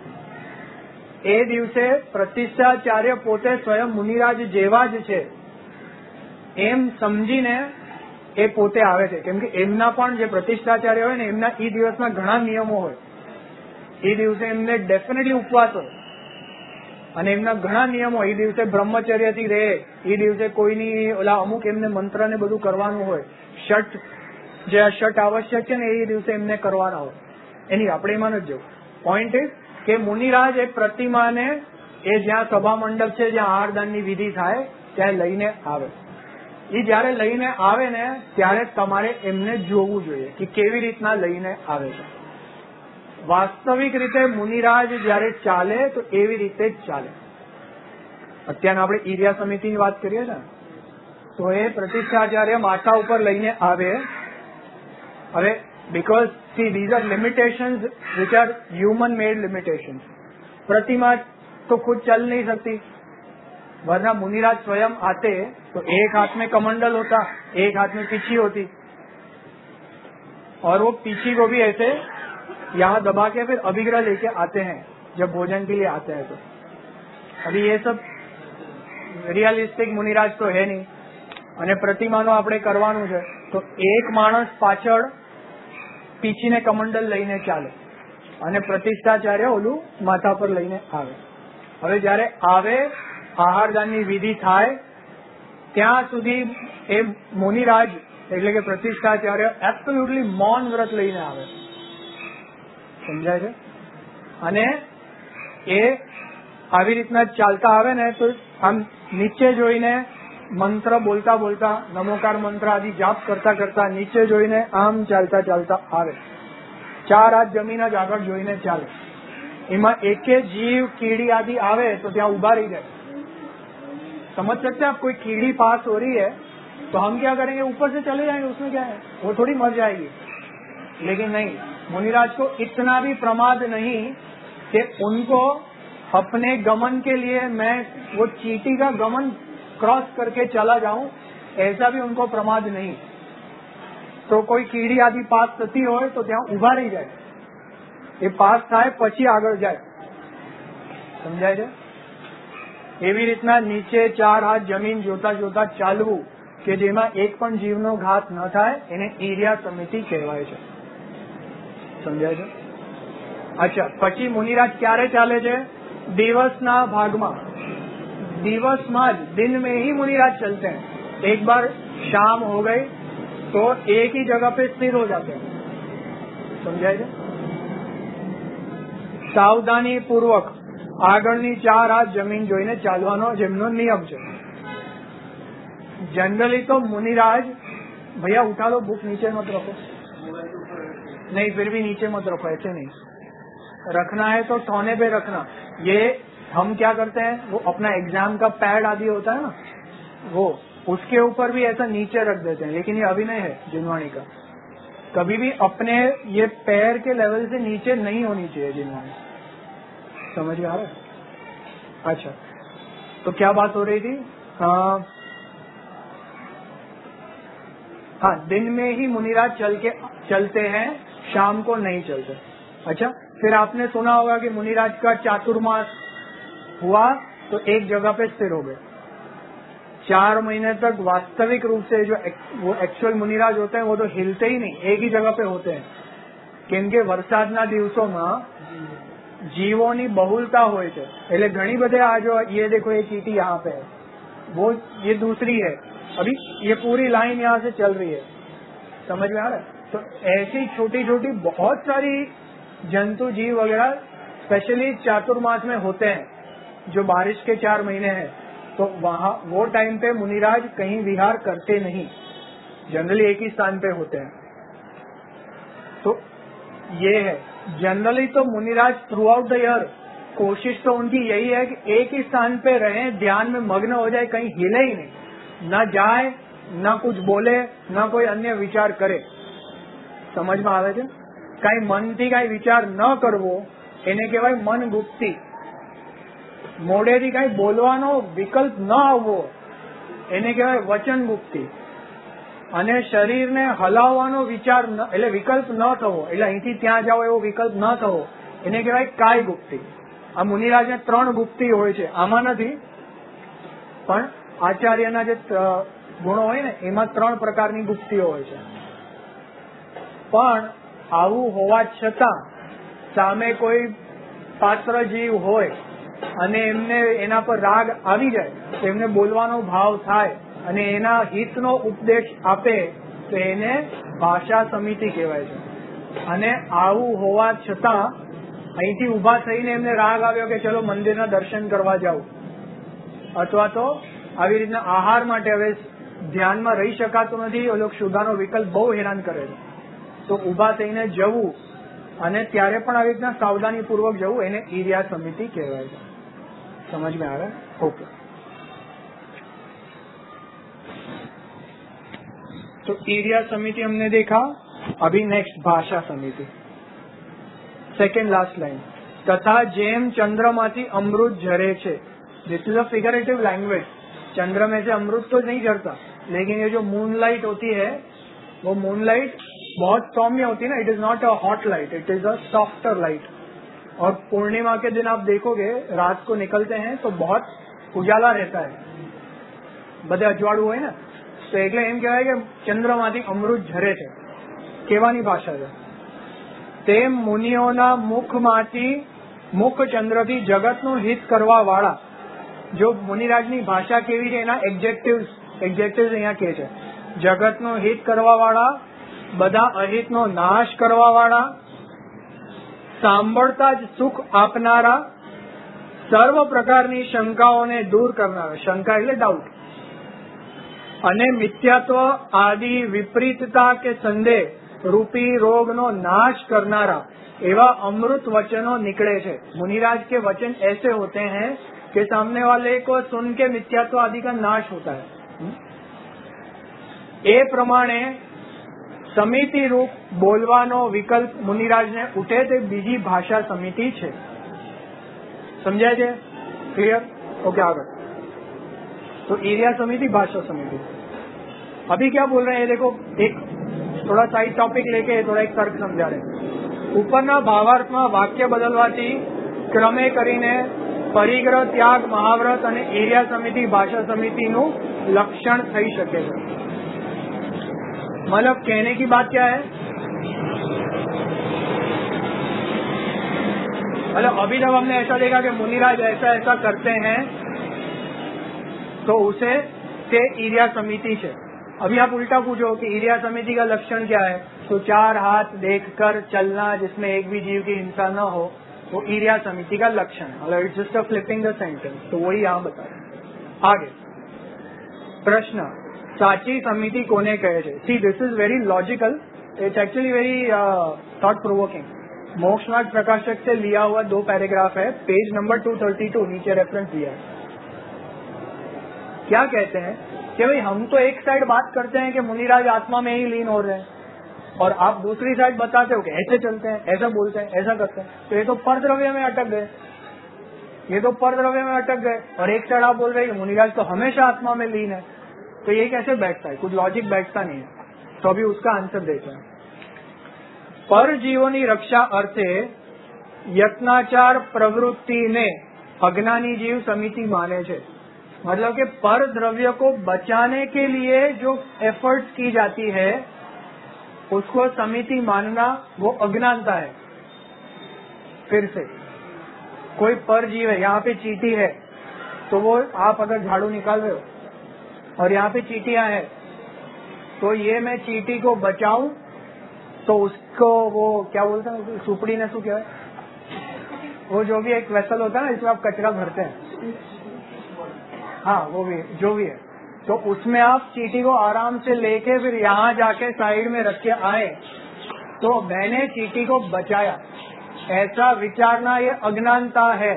એ દિવસે પ્રતિષ્ઠાચાર્ય પોતે સ્વયં મુનિરાજ જેવા જ છે એમ સમજીને એ પોતે આવે છે, કેમ કે એમના પણ જે પ્રતિષ્ઠાચાર્ય હોય ને એમના એ દિવસના ઘણા નિયમો હોય, એ દિવસે એમને ડેફિનેટલી ઉપવાસ હોય અને એમના ઘણા નિયમો, એ દિવસે બ્રહ્મચર્યથી રહે, એ દિવસે કોઈની ઓલા અમુક એમને મંત્ર ને બધું કરવાનું હોય, ષટ જે ષટ આવશ્યક છે ને એ દિવસે એમને કરવાના હોય। એની આપણે એમાં જ જવું। પોઈન્ટ ઇઝ કે મુનિરાજ એ પ્રતિમાને એ જ્યાં સભા મંડપ છે જ્યાં આહારદાનની વિધિ થાય ત્યાં લઈને આવે। એ જયારે લઈને આવે ને ત્યારે તમારે એમને જોવું જોઈએ કે કેવી રીતના લઈને આવે છે। વાસ્તવિક રીતે મુનિરાજ જયારે ચાલે તો એવી રીતે જ ચાલે। અત્યારે આપણે ઈર્યા સમિતિની વાત કરીએ ને તો એ પ્રતિષ્ઠાચાર્ય માથા ઉપર લઈને આવે। હવે because see these are limitations which are human made limitations। प्रतिमा तो खुद चल नहीं सकती, वरना मुनिराज स्वयं आते तो एक हाथ में कमंडल होता, एक हाथ में पीछी होती, और वो पीछी को भी ऐसे यहाँ दबा के फिर अभिग्रह लेके आते हैं जब भोजन के लिए आते हैं। तो अभी ये सब रियलिस्टिक मुनिराज तो है नहीं, અને પ્રતિમાનો આપણે કરવાનું છે તો એક માણસ પાછળ પીછીને કમંડલ લઈને ચાલે અને પ્રતિષ્ઠાચાર્ય ઓલું માથા પર લઈને આવે। હવે જયારે આવે આહારદાનની વિધિ થાય ત્યાં સુધી એ મુનિરાજ એટલે કે પ્રતિષ્ઠાચાર્ય એબ્સોલ્યુટલી મૌન વ્રત લઈને આવે, સમજાય છે? અને એ આવી રીતના ચાલતા આવે ને તો આમ નીચે જોઈને મંત્ર બોલતા બોલતા નમોકાર મંત્ર આદि જાપ કરતા કરતા નીચે જોઈને આમ ચાલતા ચાલતા આવે, 4 હાથ જમીન જ આગળ જોઈને ચાલે। એમાં એકે જીવ कीड़ी आदि आवे तो ત્યાં उभा रही जाए। समझ सकते हैं आप? कोई कीड़ी पास हो रही है तो हम क्या करेंगे? ऊपर से चले जाएंगे, उसमें क्या है, वो थोड़ी मर जाएगी। लेकिन नहीं, मुनिराज को इतना भी प्रमाद नहीं कि उनको अपने गमन के लिए मैं वो चींटी का गमन क्रॉस करके चला जाऊं, ऐसा भी उनको प्रमाद नहीं। तो कोई कीड़ी आदि पास थती हो तो ત્યાં ઉભા રહી જાય, એ પાસ થાય પછી આગળ જાય, સમજાય છે? એવી રીતના નીચે 4 હાથ જમીન જોતા જોતા ચાલવું કે જેમાં એક પણ જીવનો ઘાત ન થાય એને ઈર્યા સમિતિ કહેવાય છે, સમજાય છે? અચ્છા, પછી મુનિરાજ ક્યારે ચાલે છે? દિવસના ભાગમાં, दिवस में दिन में ही मुनिराज चलते हैं। एक बार शाम हो गई तो एक ही जगह पे स्थिर हो जाते हैं। समझाय છે? સાવધાની પૂર્વક આગળની 4 હાથ જમીન જોઈને ચાલવાનો જેમનો નિયમ છે। जनरली तो मुनिराज, भैया उठा लो, बुक नीचे मत रखो, नहीं फिर भी नीचे मत रखो, ऐसे नहीं रखना है तो सोने पे रखना। ये हम क्या करते हैं, वो अपना एग्जाम का पैड आदि होता है ना, वो उसके ऊपर भी ऐसा नीचे रख देते हैं, लेकिन ये अभिनय है जिनवाणी का। कभी भी अपने ये पैर के लेवल से नीचे नहीं होनी चाहिए जिनवाणी। समझ में आ रहा है? अच्छा, तो क्या बात हो रही थी? हाँ, दिन में ही मुनिराज चलते हैं, शाम को नहीं चलते। अच्छा, फिर आपने सुना होगा कि मुनिराज का चातुर्मास हुआ तो एक जगह पे स्थिर हो गए। 4 महीने तक वास्तविक रूप से जो वो एक्चुअल मुनिराज होते हैं वो तो हिलते ही नहीं, एक ही जगह पे होते हैं। કેમ કે વરસાદના દિવસોમાં जीवोनी बहुलता હોય છે, એટલે ઘણી બધી આ જો ये देखो ये चीटी यहाँ पे है, वो ये दूसरी है, अभी ये पूरी लाइन यहाँ से चल रही है। समझ में आ रहा है? तो ऐसी छोटी छोटी बहुत सारी जंतु जीव वगैरह स्पेशली चातुर्मास में होते हैं, जो बारिश के 4 महीने हैं, तो वहाँ वो टाइम पे मुनिराज कहीं विहार करते नहीं, जनरली एक ही स्थान पे होते हैं। तो ये है जनरली तो मुनिराज थ्रू आउट द ईयर कोशिश तो उनकी यही है कि एक ही स्थान पे रहें, ध्यान में मग्न हो जाए, कहीं हिले ही नहीं, न जाए, न कुछ बोले, न कोई अन्य विचार करे। समझ में आवे छे? कई मन थी कई विचार न करवो एने कहेवाय मन गुप्ती। मोढेथी कई बोलवानो विकल्प न आवવો એને કહેવાય વચન ગુપ્તી। અને શરીરને હલાવવાનો વિચાર એટલે વિકલ્પ ન થવો, એટલે અહીંથી ત્યાં જાઓ એવો વિકલ્પ ન થવો એને કહેવાય કાય ગુપ્તી। આ મુનિરાજને 3 ગુપ્તી હોય છે, આમાં નથી, પણ આચાર્યના જે ગુણો હોય ને એમાં 3 પ્રકારની ગુપ્તીઓ હોય છે। પણ આવું હોવા છતાં સામે કોઈ પાત્ર જીવ હોય અને એમને એના પર રાગ આવી જાય તો એમને બોલવાનો ભાવ થાય અને એના હિતનો ઉપદેશ આપે તો એને ભાષા સમિતિ કહેવાય છે। અને આવું હોવા છતાં અહીંથી ઉભા થઈને એમને રાગ આવ્યો કે ચલો મંદિરના દર્શન કરવા જાવ, અથવા તો આવી રીતના આહાર માટે હવે ધ્યાનમાં રહી શકાતું નથી, એ લોકો સુધાનો વિકલ્પ બહુ હેરાન કરે છે, તો ઉભા થઈને જવું અને ત્યારે પણ આવી રીતના સાવધાની પૂર્વક જવું એને ઈર્યા સમિતિ કહેવાય છે। समझ में आ रहा है? ओके, तो ईर्या समिति हमने देखा। अभी नेक्स्ट भाषा समिति, सेकेंड लास्ट लाइन, तथा जेम चंद्रमाथी अमृत झरे छे। This is a figurative language. चंद्र में से अमृत तो नहीं झरता, लेकिन ये जो मूनलाइट होती है वो मूनलाइट बहुत सौम्य होती है ना, it is not a hot light, it is a softer light. और पूर्णिमा के दिन आप देखोगे रात को निकलते हैं तो बहुत उजाला रहता है, बधे अजवाड़ू है ना, तो એટલે એમ કહેવાય કે ચંદ્રમાંથી અમૃત ઝરે છે। કેવાની ભાષા છે? તેમ મુનિઓના મુખમાંથી મુખ ચંદ્રથી જગતનું હિત કરવા વાળા, જો મુનિરાજની ભાષા કેવી છે એના એક્ઝેક્ટિવ્સ અહીંયા કહે છે। જગતનું હિત કરવા વાળા, બધા અહિતનો નાશ કરવા વાળા, સાંભળતા જ સુખ આપનારા, સર્વ પ્રકારની શંકાઓને દૂર કરનારા, શંકા એટલે ડાઉટ, અને મિથ્યાત્વ આદि વિપરીતતા કે સંદેહ રૂપી રોગનો નાશ करनारा एवा अमृत वचनों निकले छे। मुनिराज के वचन ऐसे होते हैं कि सामने वाले को सुन के मिथ्यात्व आदि का नाश होता है। ए प्रमाणे समिति रूप बोलवानो विकल्प मुनिराज ने उठे ते बीजी भाषा समिति छे। समझाय छे? क्लियर? ओके, आगे। तो ईर्या समिति, भाषा समिति। अभी क्या बोल रहे हैं देखो, एक थोड़ा साइड टॉपिक लेके थोड़ा एक तर्क समझा रहे। उपरना भावार्थમાં વાક્ય બદલવાથી ક્રમે કરીને પરિગ્રહ, ત્યાગ, મહાવ્રત અને ઈર્યા સમિતિ, ભાષા સમિતિનું લક્ષણ થઈ શકે છે। मतलब कहने की बात क्या है, मतलब अभी जब हमने ऐसा देखा कि मुनिराज ऐसा ऐसा करते हैं तो उसे તે ઈર્યા સમિતિ છે. अभी आप उल्टा पूछो कि ईर्या समिति का लक्षण क्या है, तो 4 हाथ देखकर चलना जिसमें एक भी जीव की हिंसा न हो, वो ईर्या समिति का लक्षण है. मतलब it's just a flipping the sentence. तो वही यहाँ बताया. आगे प्रश्न, साची समिति कोने कहे छे? See this is very logical. It's actually very thought provoking. Moksha Marg प्रकाशक से लिया हुआ 2 पैराग्राफ है, पेज नंबर 232, नीचे रेफरेंस दिया है. क्या कहते हैं कि भाई हम तो एक साइड बात करते हैं कि मुनिराज आत्मा में ही लीन हो रहे हैं, और आप दूसरी साइड बताते हो कि ऐसे चलते हैं, ऐसा बोलते हैं, ऐसा करते हैं. तो ये तो परद्रव्य में अटक गए, ये तो परद्रव्य में अटक गए. और एक साइड आप बोल रहे हैं कि मुनिराज तो हमेशा आत्मा में लीन है. तो ये कैसे बैठता है? कुछ लॉजिक बैठता नहीं है. तो अभी उसका आंसर देते हैं. पर जीवोनी रक्षा अर्थे यत्नाचार प्रवृत्ति ने अज्ञानी जीव समिति माने छे. मतलब कि पर द्रव्य को बचाने के लिए जो एफर्ट्स की जाती है उसको समिति मानना वो अज्ञानता है. फिर से कोई पर जीव है, यहाँ पे चींटी है, तो वो आप अगर झाड़ू निकाल रहे हो और यहाँ पे चींटियां हैं, तो ये मैं चींटी को बचाऊं तो उसको वो क्या बोलते हैं, सुपड़ी ने क्या है, वो जो भी एक वेसल होता है ना जिसमें आप कचरा भरते हैं, हाँ वो भी जो भी है, तो उसमें आप चींटी को आराम से लेके फिर यहाँ जाके साइड में रख के आए, तो मैंने चींटी को बचाया, ऐसा विचारना ये अज्ञानता है.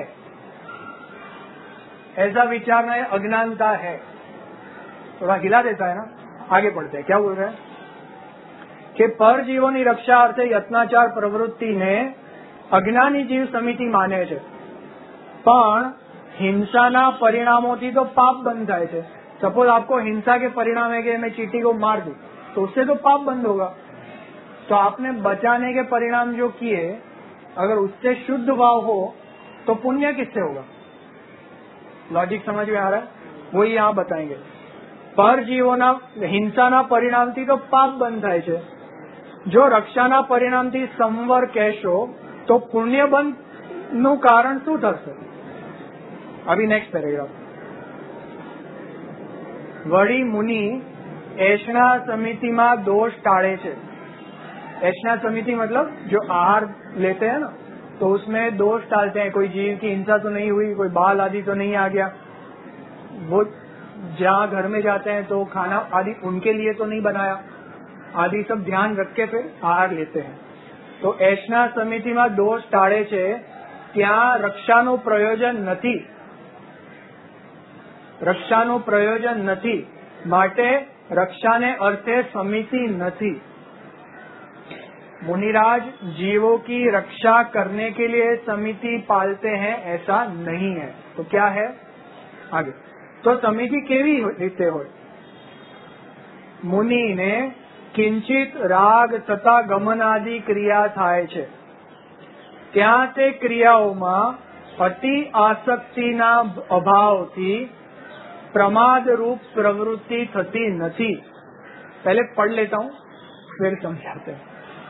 ऐसा विचारना ये अज्ञानता है. थोड़ा हिला देता है ना. आगे बढ़ते हैं. क्या बोल रहे हैं कि पर जीवोनी रक्षा अर्थे यत्नाचार प्रवृत्ति ने अज्ञानी जीव समिति माने છે, પણ हिंसाना परिणामों तो पाप बंद થાય છે. सपोज आपको हिंसा के परिणाम है कि मैं चींटी को मार दूं, तो उससे तो पाप बंद होगा. तो आपने बचाने के परिणाम जो किए, अगर उससे शुद्ध भाव हो तो पुण्य किससे होगा? लॉजिक समझ में आ रहा है? वही यहाँ बताएंगे. पर जीवोना हिंसाना परिणामથી तो पाप બંધ થાય છે. જો રક્ષાના પરિણામથી સંવર કહેશો તો પુણ્ય બંધનું કારણ શું થશે? अभी नेक्स्ट पैराग्राफ. वड़ी मुनि ऐषणा समिति में दोष टाळे छे. ऐषणा समिति मतलब जो आहार लेते हैं ना, तो उसमें दोष टालते हैं. कोई जीव की हिंसा तो नहीं हुई, कोई बाल आदि तो नहीं आ गया, वो जहाँ घर में जाते हैं तो खाना आदि उनके लिए तो नहीं बनाया, आदि सब ध्यान रख के फिर आहार लेते हैं. तो ऐषणा समिति में दोष टाळे छे, ત્યાં રક્ષાનું પ્રયોજન નથી, રક્ષાનું પ્રયોજન નથી, માટે રક્ષાને અર્થે સમિતિ નથી. मुनिराज जीवों की रक्षा करने के लिए समिति पालते हैं ऐसा नहीं है. तो क्या है आगे? तो समिति केवी रीते हो? मुनि ने किंचित राग तथा गमन आदि क्रिया थाय छे, ત્યાં તે ક્રિયાઓમાં અતિ આસક્તિના અભાવથી प्रमाद रूप प्रवृत्ति थती नहीं. पहले पढ़ लेता हूँ फिर समझाते हैं.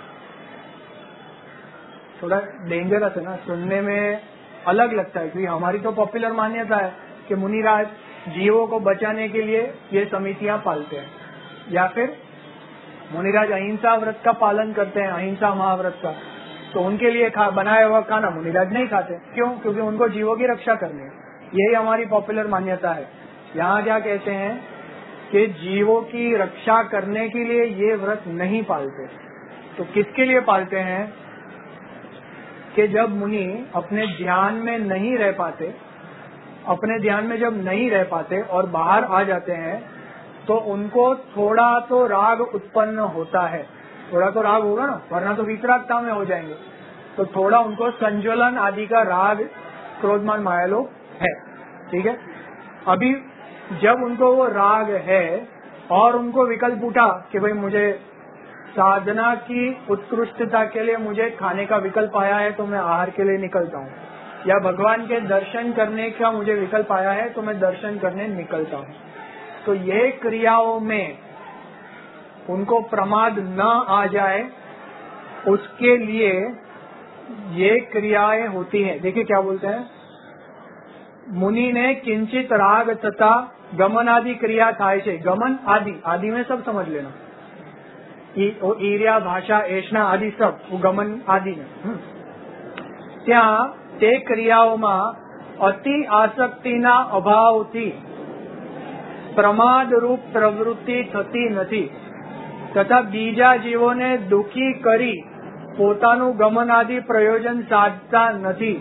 थोड़ा डेंजरस है ना, सुनने में अलग लगता है, क्योंकि हमारी तो पॉपुलर मान्यता है कि मुनिराज जीवों को बचाने के लिए ये समितियां पालते हैं, या फिर मुनिराज अहिंसा व्रत का पालन करते हैं, अहिंसा महाव्रत का, तो उनके लिए बनाया हुआ खाना मुनिराज नहीं खाते. क्यों? क्योंकि उनको जीवों की रक्षा करनी है. यही हमारी पॉपुलर मान्यता है. यहाँ क्या कहते हैं कि जीवों की रक्षा करने के लिए ये व्रत नहीं पालते. तो किसके लिए पालते हैं? कि जब मुनि अपने ध्यान में नहीं रह पाते, अपने ध्यान में जब नहीं रह पाते और बाहर आ जाते हैं, तो उनको थोड़ा तो राग उत्पन्न होता है. थोड़ा तो राग होगा ना, वरना तो वितरागता में हो जाएंगे. तो थोड़ा उनको संज्वलन आदि का राग, क्रोधमान मायालोभ है. ठीक है. अभी जब उनको वो राग है और उनको विकल्प उठा कि भाई मुझे साधना की उत्कृष्टता के लिए मुझे खाने का विकल्प आया है तो मैं आहार के लिए निकलता हूँ, या भगवान के दर्शन करने का मुझे विकल्प आया है तो मैं दर्शन करने निकलता हूँ, तो ये क्रियाओं में उनको प्रमाद न आ जाए उसके लिए ये क्रियाएं होती हैं. देखिए क्या बोलते हैं. मुनि ने किंचित राग तथा गमन आदि क्रिया थाय छे। गमन आदि, आदि में सब समझ लेना, ईर्या भाषा एषणा आदि सब वो गमन आदि में। त्या ते क्रियाओमां अति आसक्तिना अभावथी प्रमादरूप प्रवृत्ति थती नथी तथा बीजा जीवोने दुखी करी पोतानुं गमन आदि प्रयोजन साधता नथी।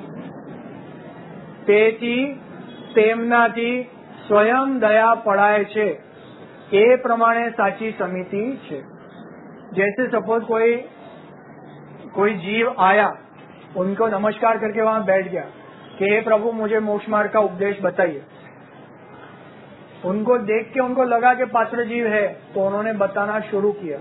तेथी तेमनाथी स्वयं दया पड़ाय छे। ए प्रमाणे साची समिति छे। जैसे सपोज कोई जीव आया, उनको नमस्कार करके वहां बैठ गया कि हे प्रभु मुझे मोक्ष मार्ग का उपदेश बताइए। उनको देख के उनको लगा कि पात्र जीव है, तो उन्होंने बताना शुरू किया।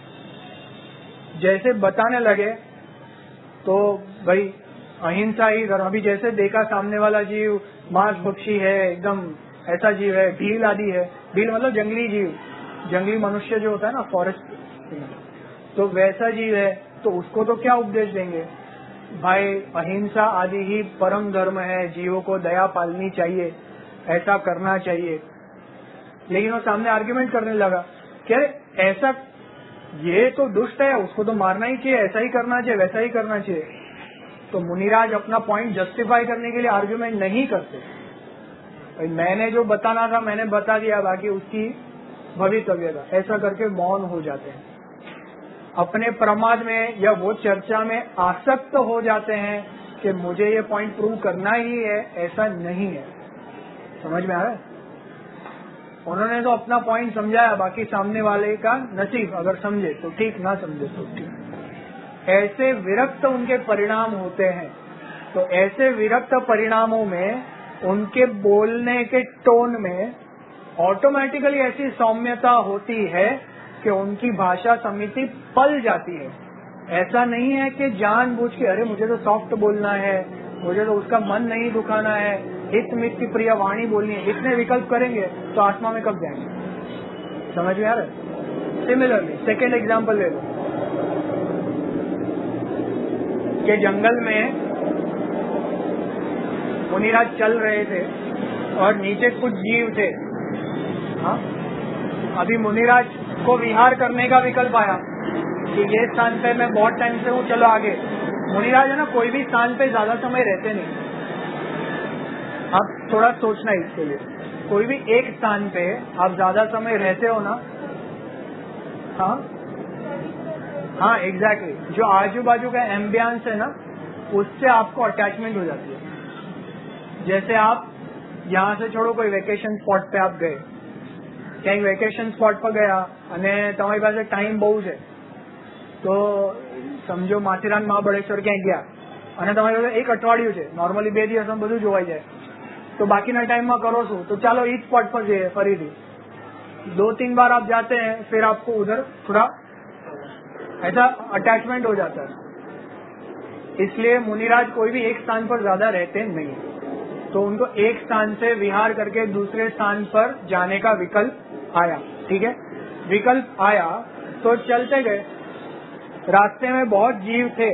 जैसे बताने लगे तो भाई अहिंसा ही धर्म। अभी जैसे देखा सामने वाला जीव मांस भक्षी है, एकदम ऐसा जीव है, भील आदि है। भील मतलब जंगली जीव, जंगली मनुष्य जो होता है ना, फॉरेस्ट, तो वैसा जीव है, तो उसको तो क्या उपदेश देंगे भाई? अहिंसा आदि ही परम धर्म है, जीवों को दया पालनी चाहिए, ऐसा करना चाहिए। लेकिन वो सामने आर्ग्यूमेंट करने लगा कि ऐसा, ये तो दुष्ट है, उसको तो मारना ही चाहिए, ऐसा ही करना चाहिए, वैसा ही करना चाहिए। तो मुनिराज अपना पॉइंट जस्टिफाई करने के लिए आर्ग्यूमेंट नहीं करते। भाई मैंने जो बताना था मैंने बता दिया, बाकी उसकी भवितव्यता, ऐसा करके मौन हो जाते हैं। अपने प्रमाद में या वो चर्चा में आसक्त हो जाते हैं कि मुझे ये पॉइंट प्रूव करना ही है, ऐसा नहीं है। समझ में आ रहा है? उन्होंने तो अपना पॉइंट समझाया, बाकी सामने वाले का नसीब, अगर समझे तो ठीक, ना समझे तो ठीक। ऐसे विरक्त उनके परिणाम होते हैं। तो ऐसे विरक्त परिणामों में उनके बोलने के टोन में ऑटोमेटिकली ऐसी सौम्यता होती है कि उनकी भाषा समिति पल जाती है। ऐसा नहीं है कि जानबूझ के अरे मुझे तो सॉफ्ट बोलना है, मुझे तो उसका मन नहीं दुखाना है, हित मित प्रिय वाणी बोलनी है। इतने विकल्प करेंगे तो आत्मा में कब जाएंगे? समझ में आ रहा है? सिमिलरली सेकेंड एग्जाम्पल ले लो कि जंगल में मुनिराज चल रहे थे और नीचे कुछ जीव थे। हाँ, अभी मुनिराज को विहार करने का विकल्प आया कि ये स्थान पे मैं बहुत टाइम से हूँ, चलो आगे। मुनिराज है ना, कोई भी स्थान पे ज्यादा समय रहते नहीं। आप थोड़ा सोचना इसके लिए, कोई भी एक स्थान पे आप ज्यादा समय रहते हो ना, हाँ एग्जैक्टली, जो आजू बाजू का एम्बियंस है ना, उससे आपको अटैचमेंट हो जाती है। जैसे आप यहाँ से छोड़ो, कोई वेकेशन स्पॉट पे आप गए, ક્યાંક વેકેશન સ્પોટ પર ગયા અને તમારી પાસે ટાઈમ બહુ છે, તો સમજો માથેરાન મહાબળેશ્વર ક્યાંક ગયા અને તમારી પાસે એક અઠવાડિયું છે, નોર્મલી 2 દિવસમાં બધું જોવાઈ જાય, तो बाकी ना टाइम में करो शू, तो चलो इस स्पॉट पर जाइए फरीदी। 2-3 बार आप जाते हैं, फिर आपको उधर थोड़ा ऐसा अटैचमेंट हो जाता है। इसलिए मुनिराज कोई भी एक स्थान पर ज्यादा रहते नहीं, तो उनको एक स्थान से विहार करके दूसरे स्थान पर जाने का विकल्प आया। ठीक है, विकल्प आया तो चलते गए। रास्ते में बहुत जीव थे,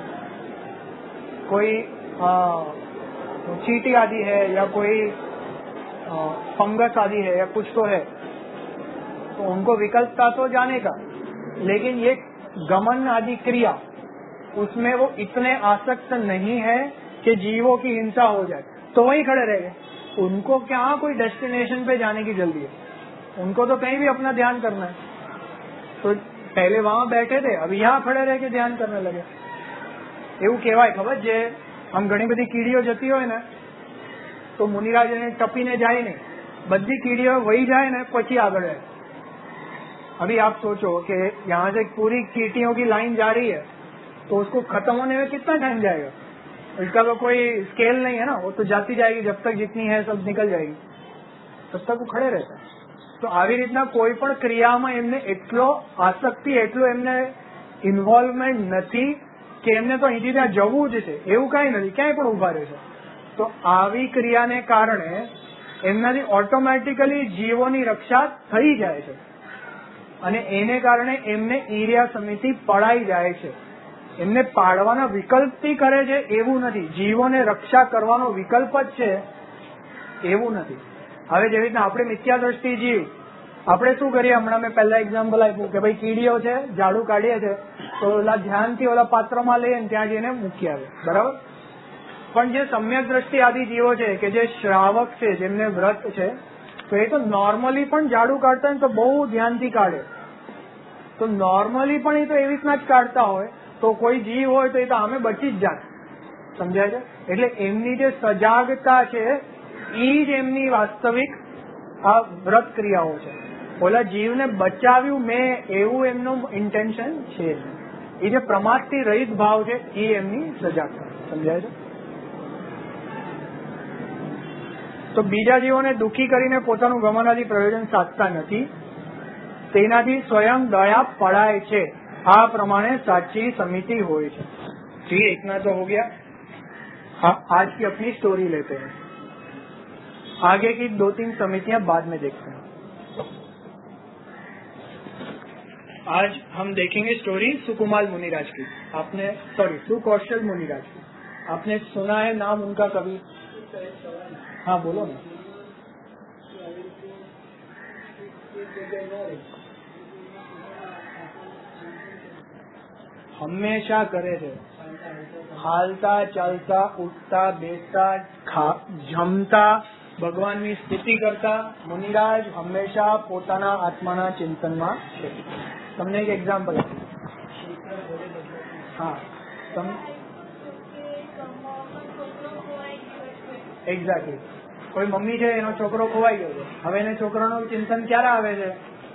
कोई चींटी आदि है या कोई फंगस आदि है या कुछ तो है, तो उनको विकल्प था तो जाने का। लेकिन ये गमन आदि क्रिया, उसमें वो इतने आसक्त नहीं है कि जीवों की हिंसा हो जाए, तो वहीं खड़े रह गए। उनको क्या कोई डेस्टिनेशन पे जाने की जल्दी है, उनको तो कहीं भी अपना ध्यान करना है। तो पहले वहां बैठे थे, अब यहाँ खड़े रह के ध्यान करने लगे। એવું કહેવાય ખબર, જે આમ ઘણી બધી કીડીઓ જતી હોય ને, તો મુનિરાજ એને ટપીને જાય નહીં, બધી કીડીઓ વહી જાય ને પછી આગળ જાય। अभी आप सोचो कि यहाँ से पूरी चींटियों की लाइन जा रही है, तो उसको खत्म होने में कितना टाइम जाएगा? इसका तो कोई स्केल नहीं है ना, वो तो जाती जाएगी, जब तक जितनी है सब निकल जाएगी, तब तक वो खड़े रहता है। तो આવી રીતના કોઈ પણ ક્રિયામાં એમને એટલો આસક્તિ, એટલો એમને ઇન્વોલ્વમેન્ટ નથી કે એમને તો અહીંથી ત્યાં જવું જ છે, એવું કઈ નથી, ક્યાંય પણ ઉભા રહેશે। તો આવી ક્રિયાને કારણે એમનાથી ઓટોમેટિકલી જીવોની રક્ષા થઈ જાય છે અને એને કારણે એમને ઈર્યા સમિતિ પડાઈ જાય છે। એમને પાડવાના વિકલ્પથી કરે છે એવું નથી, જીવોને રક્ષા કરવાનો વિકલ્પ જ છે એવું નથી। હવે જેવી રીતના આપણે મિથ્યા દ્રષ્ટિ જીવ, આપણે શું કરીએ, હમણાં મેં પહેલા એક્ઝામ્પલ આપ્યું કે ભાઈ કીડીઓ છે, ઝાડુ કાઢીએ છે તો ઓલા ધ્યાનથી ઓલા પાત્રમાં લઈએ ત્યાં જઈને મૂકી આવે, બરાબર. પણ જે સમ્યક દ્રષ્ટિ આદિ જીવો છે કે જે શ્રાવક છે, જેમને વ્રત છે, તો એ તો નોર્મલી પણ ઝાડુ કાઢતા હોય તો બહુ ધ્યાનથી કાઢે. તો નોર્મલી પણ એ તો એવી રીતના જ કાઢતા હોય, તો કોઈ જીવ હોય તો એ તો અમે બચી જ જાત. સમજાય છે? એટલે એમની જે સજાગતા છે એ જ એમની વાસ્તવિક આ વ્રત ક્રિયાઓ છે. ઓલા જીવને બચાવ્યું મેં એવું એમનું ઇન્ટેન્શન છે. એ જે પ્રમાદથી રહિત ભાવ છે એ એમની સજાગતા. સમજાય છે? તો બીજા જીવોને દુઃખી કરીને પોતાનું ગમનાદી પ્રયોજન સાધતા નથી, તેનાથી સ્વયં દયા પડાય છે. આ પ્રમાણે સાચી સમિતિ હોય છે. ठीक, इतना तो हो गया. हाँ, आज की अपनी स्टोरी लेते हैं. आगे की 2-3 समितियां बाद में देखते हैं. आज हम देखेंगे स्टोरी सुकुमार मुनिराज की. आपने सुकौशल मुनिराज की आपने सुना है नाम उनका कभी? हाँ बोलो ना. હંમેશા કરે છે, હાલતા ચાલતા ઉઠતા બેસતા જમતા ભગવાનની સ્તુતિ કરતા મુનિરાજ હંમેશા પોતાના આત્માના ચિંતનમાં છે. તમને એક એક્ઝામ્પલ આપું. હા, એક્ઝેક્ટલી. કોઈ મમ્મી છે, એનો છોકરો ખોવાઈ ગયો છે. હવે એને છોકરાનું ચિંતન ક્યારે આવે છે?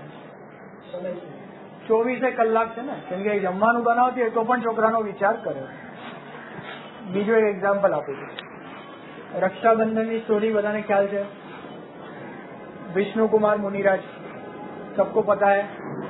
24 કલાક છે ને, કેમ કે જમવાનું બનાવતી હોય તો પણ છોકરાનો વિચાર કરે. બીજું એક એક્ઝામ્પલ આપું છું. रक्षाबंधन की स्टोरी बताने ख्याल से विष्णु कुमार मुनिराज सबको पता है.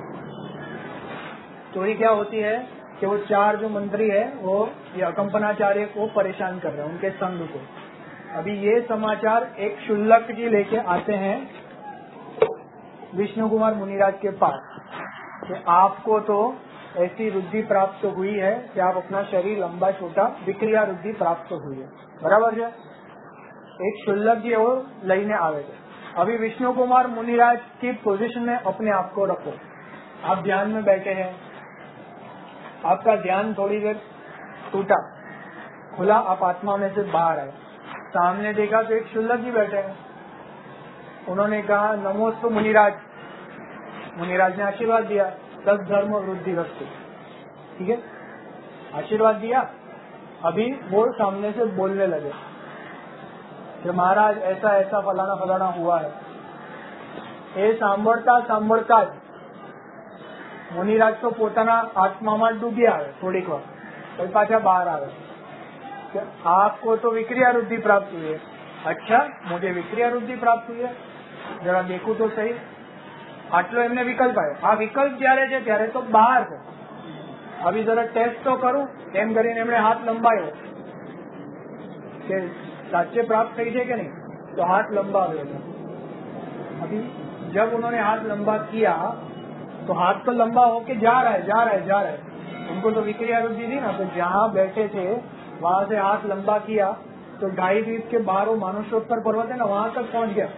स्टोरी क्या होती है कि वो 4 जो मंत्री है वो ये अकंपनाचार्य को परेशान कर रहे हैं, उनके संघ को. अभी ये समाचार एक शुल्लक जी लेके आते हैं विष्णु कुमार मुनिराज के पास कि आपको तो ऐसी रुद्धि प्राप्त हुई है कि आप अपना शरीर लंबा छोटा विक्रिया रुद्धि प्राप्त हुई है. बराबर है. एक शुल्लक जी वो लईने आवे थे. अभी विष्णु कुमार मुनिराज की पोजीशन में अपने आप को रखो. आप ध्यान में बैठे हैं, आपका ध्यान थोड़ी देर टूटा, खुला, आप आत्मा में से बाहर आए. सामने देखा तो एक शुल्लक जी बैठे हैं. उन्होंने कहा नमोस्तु मुनिराज. मुनिराज ने आशीर्वाद दिया, सद्धर्म वृद्धि वस्तु. ठीक है, आशीर्वाद दिया. अभी वो सामने से बोलने लगे कि महाराज ऐसा ऐसा फलाना फलाना हुआ है. એ સાંભળતા સાંભળતા જ મુનિરાજ તો પોતાના આત્મામાં ડૂબી આવે થોડીક વાર, પછી પાછા બહાર આવે कि आपको तो विक्रिया रुद्धि प्राप्त हुई है. अच्छा, मुझे विक्रिया रुद्धि प्राप्त हुई है, जरा देखूं तो सही. આટલો એમને વિકલ્પ આવ્યો. આ વિકલ્પ જયારે છે ત્યારે તો બહાર છે. अभी जरा टेस्ट तो करूं એમ કરીને એમણે હાથ લંબાયો કે साचे प्राप्त થઈ છે कि नहीं, तो हाथ लंबा हो गया. अभी जब उन्होंने हाथ लंबा किया तो हाथ तो लंबा होके जा रहा है, जा रहा है, जा रहा है. उनको तो विक्रिया रुद्धि थी ना, तो जहाँ बैठे थे वहां से हाथ लंबा किया तो 2.5 द्वीप के बाहर वो मानुषोत्तर पर्वत है ना, वहां तक पहुंच गया.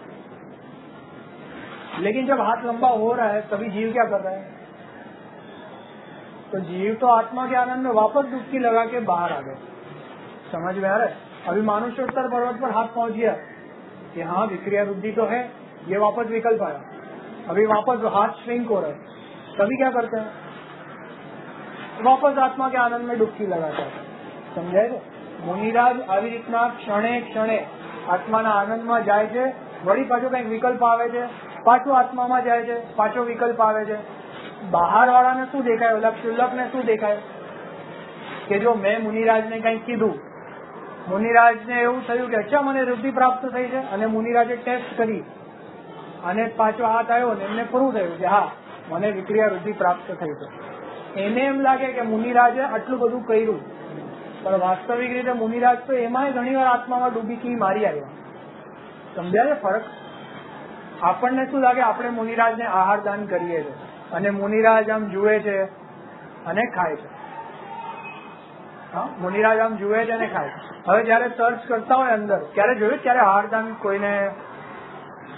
लेकिन जब हाथ लंबा हो रहा है तभी जीव क्या कर रहा है? तो जीव तो आत्मा के आनंद में वापस डुबकी लगा के बाहर आ गए. समझ में आ रहा है? अभी मानुषोत्तर पर्वत पर हाथ पहुंच गया कि हाँ विक्रिया वृद्धि तो है, ये वापस विकल्प आया. अभी वापस हाथ श्रिंक हो रहा है, तभी क्या करते हैं? वापस आत्मा के आनंद में डुबकी लगाता है. समझाय છે? મુનિરાજ આવી રીતના ક્ષણે ક્ષણે આત્માના આનંદમાં જાય છે, વળી પાછો કંઈક વિકલ્પ આવે છે, પાછું આત્મામાં જાય છે, પાછો વિકલ્પ આવે છે. બહાર વાળાને શું દેખાય? ઓલા ક્ષુલ્લકને શું દેખાય કે જો મેં મુનિરાજને કંઈક કીધું, મુનિરાજને એવું થયું કે અચ્છા મને વૃદ્ધિ પ્રાપ્ત થઈ છે, અને મુનિરાજે ટેસ્ટ કરી અને પાછો હાથ આવ્યો ને એમને પ્રૂવ થયું કે હા મને વિક્રિયા વૃદ્ધિ પ્રાપ્ત થઈ છે. એને એમ લાગે કે મુનિરાજે આટલું બધું કર્યું, પણ વાસ્તવિક રીતે મુનિરાજ તો એમાંય ઘણી વાર આત્મામાં ડૂબકી મારી આવ્યા. સમજાય ફરક? આપણને શું લાગે આપણે મુનિરાજને આહાર દાન કરીએ છીએ અને મુનિરાજ આમ જુએ છે અને ખાય છે. હા, મુનિરાજ આમ જુએ છે અને ખાય છે. હવે જયારે સર્ચ કરતા હોય અંદર, ક્યારે જોયું ક્યારે આહાર દાન કોઈને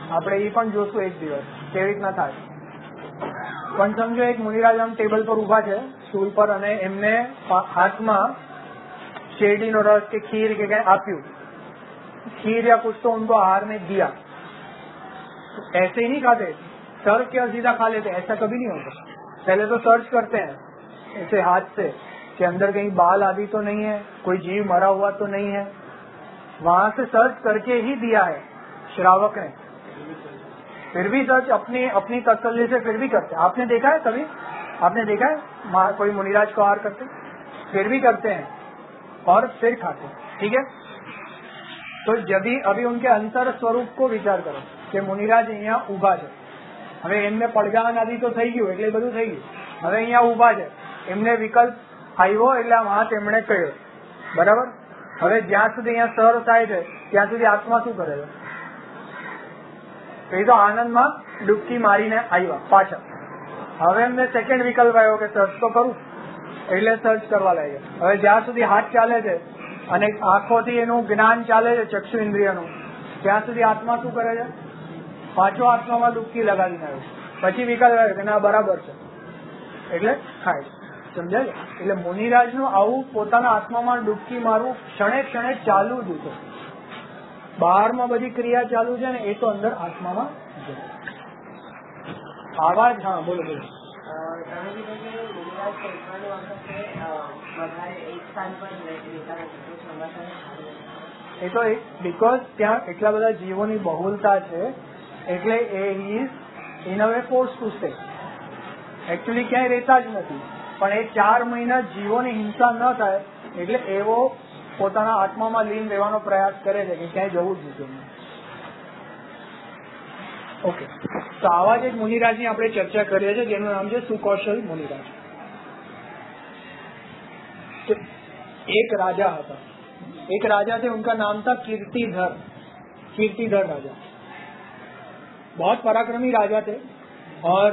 આપણે એ પણ જોશું એક દિવસ કેવી રીતના થાય. પણ સમજો એક મુનિરાજ આમ ટેબલ પર ઉભા છે સ્ટૂલ પર અને એમને હાથમાં શેરડીનો रस के खीर के कहीं आप्યું, खीर या कुछ तो उनको आहार में दिया. तो ऐसे ही नहीं खाते, सर्व किया सीधा खा लेते, ऐसा कभी नहीं होता. पहले तो सर्च करते हैं ऐसे हाथ से कि अंदर कहीं बाल आदि तो नहीं है, कोई जीव मरा हुआ तो नहीं है. वहां से सर्च करके ही दिया है श्रावक ने. फिर भी सर्च अपनी अपनी तसल्ली से फिर भी करते हैं. आपने देखा है कभी, आपने देखा है कोई मुनिराज को आहार करते? फिर भी करते हैं और फिर खाते हैं. ठीक है. तो जब अभी उनके अंतर स्वरूप को विचार करो कि मुनिराज અહીંયા ઉભા છે. હવે એમને પડગાન આદિ તો થઈ ગયું એટલે બધું થઈ ગયું. હવે અહીંયા ઉભા છે, એમને વિકલ્પ આવ્યો એટલે આ વાત એમણે કહ્યો, બરાબર. હવે જ્યાં સુધી અહીંયા સર થાય છે ત્યાં સુધી આત્મા શું કરે છે? એ તો આનંદમાં ડૂબકી મારીને આવ્યા પાછા. હવે એમને સેકન્ડ વિકલ્પ આવ્યો કે સર્ચ તો કરું, એટલે સર્ચ કરવા લાગ્યા. હવે જ્યાં સુધી હાથ ચાલે છે અને આંખોથી એનું જ્ઞાન ચાલે છે ચક્ષુ ઇન્દ્રિયનું, ત્યાં સુધી આત્મા શું કરે છે? પાછો આત્મામાં ડૂબકી લગાવીને આવ્યો. પછી વિકલ્પ આવ્યો કે ના બરાબર છે એટલે ખાય. સમજાય? એટલે મુનિરાજનું આવું પોતાના આત્મામાં ડૂબકી મારવું ક્ષણે ક્ષણે ચાલુ જ હતું. બહારમાં બધી ક્રિયા ચાલુ છે ને એ તો અંદર આત્મામાં આવાજ. હા બોલો બોલો. એ તો બીકોઝ ત્યાં એટલા બધા જીવોની બહુલતા છે એટલે એ is in a way force to stay. Actually ક્યાંય રહેતા જ નથી, પણ એ 4 મહિના જીવોની હિંસા ન થાય એટલે એવો પોતાના આત્મામાં લીન રહેવાનો પ્રયાસ કરે છે કે ક્યાંય જવું જ નથી. ઓકે, તો આવા જ એક મુનિરાજની આપણે ચર્ચા કરીએ છીએ જેનું નામ છે સુકૌશલ મુનિરાજ. एक राजा था, एक राजा थे, उनका नाम था कीर्तिधर. कीर्तिधर राजा बहुत पराक्रमी राजा थे और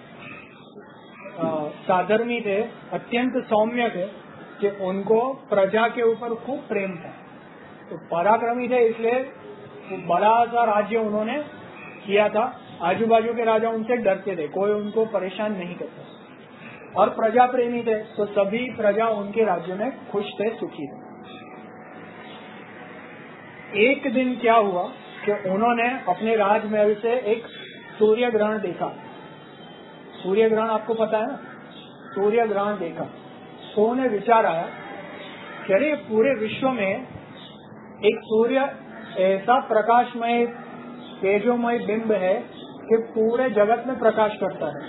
साधर्मी थे, अत्यंत सौम्य थे कि उनको प्रजा के ऊपर खूब प्रेम था. तो पराक्रमी थे इसलिए बड़ा सा राज्य उन्होंने किया था. आजू बाजू के राजा उनसे डरते थे, कोई उनको परेशान नहीं करता. और प्रजा प्रेमी थे तो सभी प्रजा उनके राज्य में खुश थे, सुखी थे. एक दिन क्या हुआ कि उन्होंने अपने राजमहल से एक सूर्य ग्रहण देखा. सूर्य ग्रहण आपको पता है ना? सूर्य ग्रहण देखा तो उन्हें विचार आया कि अरे पूरे विश्व में एक सूर्य ऐसा प्रकाशमय तेजोमय बिंब है कि पूरे जगत में प्रकाश करता है.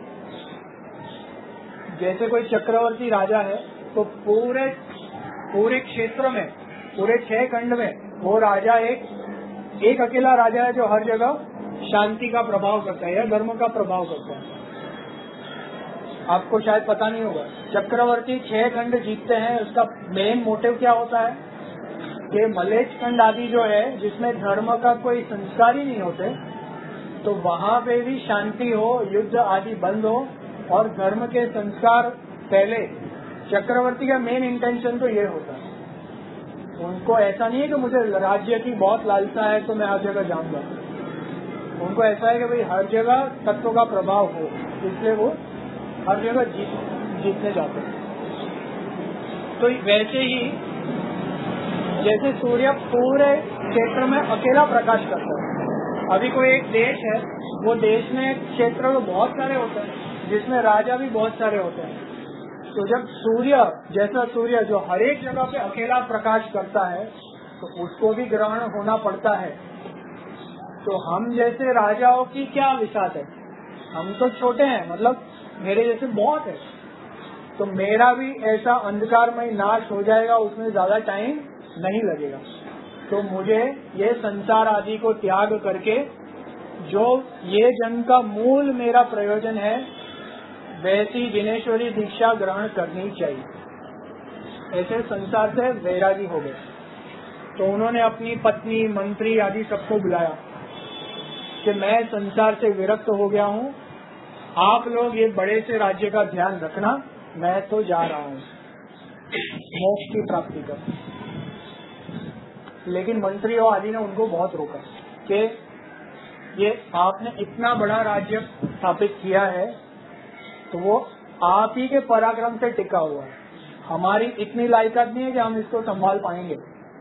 जैसे कोई चक्रवर्ती राजा है तो पूरे क्षेत्र में, पूरे 6 खंड में वो राजा एक अकेला राजा है जो हर जगह शांति का प्रभाव करता है या धर्म का प्रभाव करता है. आपको शायद पता नहीं होगा, चक्रवर्ती 6 खंड जीतते हैं. उसका मेन मोटिव क्या होता है कि मलेच्छ खंड आदि जो है जिसमें धर्म का कोई संस्कार ही नहीं होते, तो वहाँ पे भी शांति हो, युद्ध आदि बंद हो और धर्म के संस्कार पहले. चक्रवर्ती का मेन इंटेंशन तो ये होता है. उनको ऐसा नहीं है कि मुझे राज्य की बहुत लालसा है तो मैं हर जगह जाऊंगा. उनको ऐसा है कि भाई हर जगह तत्व का प्रभाव हो, इसलिए वो हर जगह जीतने जाते हैं. तो वैसे ही जैसे सूर्य पूरे क्षेत्र में अकेला प्रकाश करता है. अभी कोई एक देश है, वो देश में क्षेत्र तो बहुत सारे होते हैं जिसमें राजा भी बहुत सारे होते हैं. तो जब सूर्य जैसा सूर्य जो हर एक जगह पे अकेला प्रकाश करता है तो उसको भी ग्रहण होना पड़ता है. तो हम जैसे राजाओं की क्या विसात है, हम तो छोटे हैं, मतलब मेरे जैसे बहुत है, तो मेरा भी ऐसा अंधकारमय नाश हो जाएगा, उसमें ज्यादा टाइम नहीं लगेगा. तो मुझे ये संसार आदि को त्याग करके जो ये जन्म का मूल मेरा प्रयोजन है वैसी जिनेश्वरी दीक्षा ग्रहण करनी चाहिए. ऐसे संसार से वैरागी हो गए. तो उन्होंने अपनी पत्नी, मंत्री आदि सबको बुलाया कि मैं संसार से विरक्त हो गया हूँ, आप लोग ये बड़े से राज्य का ध्यान रखना, मैं तो जा रहा हूँ मोक्ष की प्राप्ति कर. लेकिन मंत्रियों आदि ने उनको बहुत रोका कि ये आपने इतना बड़ा राज्य स्थापित किया है तो वो आप ही के पराक्रम से टिका हुआ है। हमारी इतनी लायकात नहीं है कि हम इसको संभाल पाएंगे।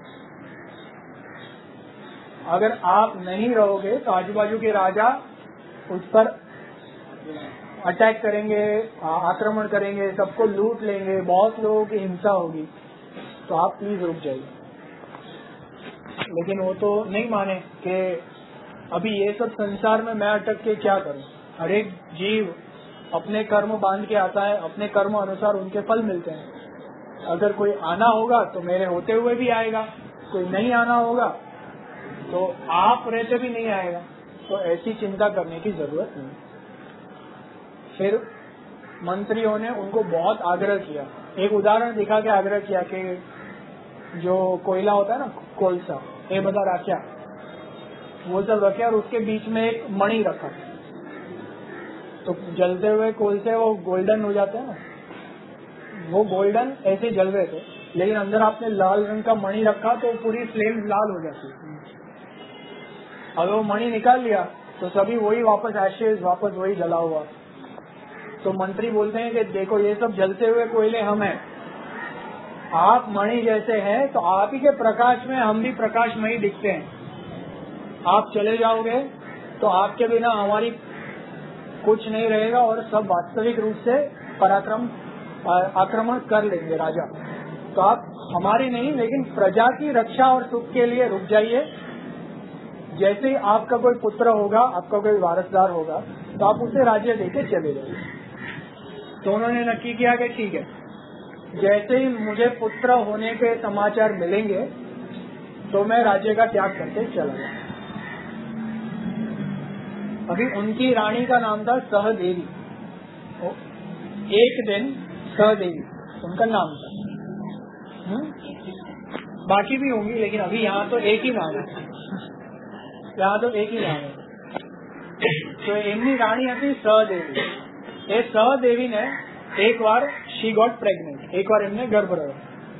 अगर आप नहीं रहोगे तो आजू बाजू के राजा उस पर अटैक करेंगे, आक्रमण करेंगे, सबको लूट लेंगे, बहुत लोगों की हिंसा होगी। तो आप प्लीज रुक जाइए। लेकिन वो तो नहीं माने कि अभी ये सब संसार में मैं अटक के क्या करूं। हर एक जीव अपने कर्म बांध के आता है, अपने कर्म अनुसार उनके फल मिलते हैं। अगर कोई आना होगा तो मेरे होते हुए भी आएगा, कोई नहीं आना होगा तो आप रहते भी नहीं आएगा। तो ऐसी चिंता करने की जरूरत नहीं। फिर मंत्रियों ने उनको बहुत आग्रह किया, एक उदाहरण दिखा के आग्रह किया कि जो कोयला होता है ना, कोलसा, ये बता रखा, वो सब रखे और उसके बीच में एक मणि रखा। तो जलते हुए कोलसे वो गोल्डन हो जाते हैं ना, वो गोल्डन ऐसे जल रहे थे, लेकिन अंदर आपने लाल रंग का मणि रखा तो पूरी फ्लेम लाल हो जाती है। अगर वो मणि निकाल लिया तो सभी वही वापस एशेज, वापस वही जला हुआ। तो मंत्री बोलते हैं कि देखो ये सब जलते हुए कोयले हम हैं, आप मणि जैसे हैं तो आप ही के प्रकाश में हम भी प्रकाशमयी दिखते हैं। आप चले जाओगे तो आपके बिना हमारी कुछ नहीं रहेगा और सब वास्तविक रूप से आक्रमण कर लेंगे राजा। तो आप हमारी नहीं लेकिन प्रजा की रक्षा और सुख के लिए रुक जाइए। जैसे ही आपका कोई पुत्र होगा, आपका कोई वारसदार होगा तो आप उसे राज्य देके चले जाइए। तो उन्होंने नक्की किया कि ठीक है, जैसे ही मुझे पुत्र होने के समाचार मिलेंगे तो मैं राज्य का त्याग करके चला जाऊंगा। अभी उनकी रानी का नाम था सहदेवी। एक दिन सहदेवी उनका नाम था। बाकी भी होंगी लेकिन अभी यहाँ तो एक ही नाम है, यहाँ तो एक ही नाम है। तो एमनी रानी હતી सहदेवी। એ सहदेवी ने एक बार शी गॉट प्रेग्नेंट, एक बार એમને ગર્ભ રહ્યો।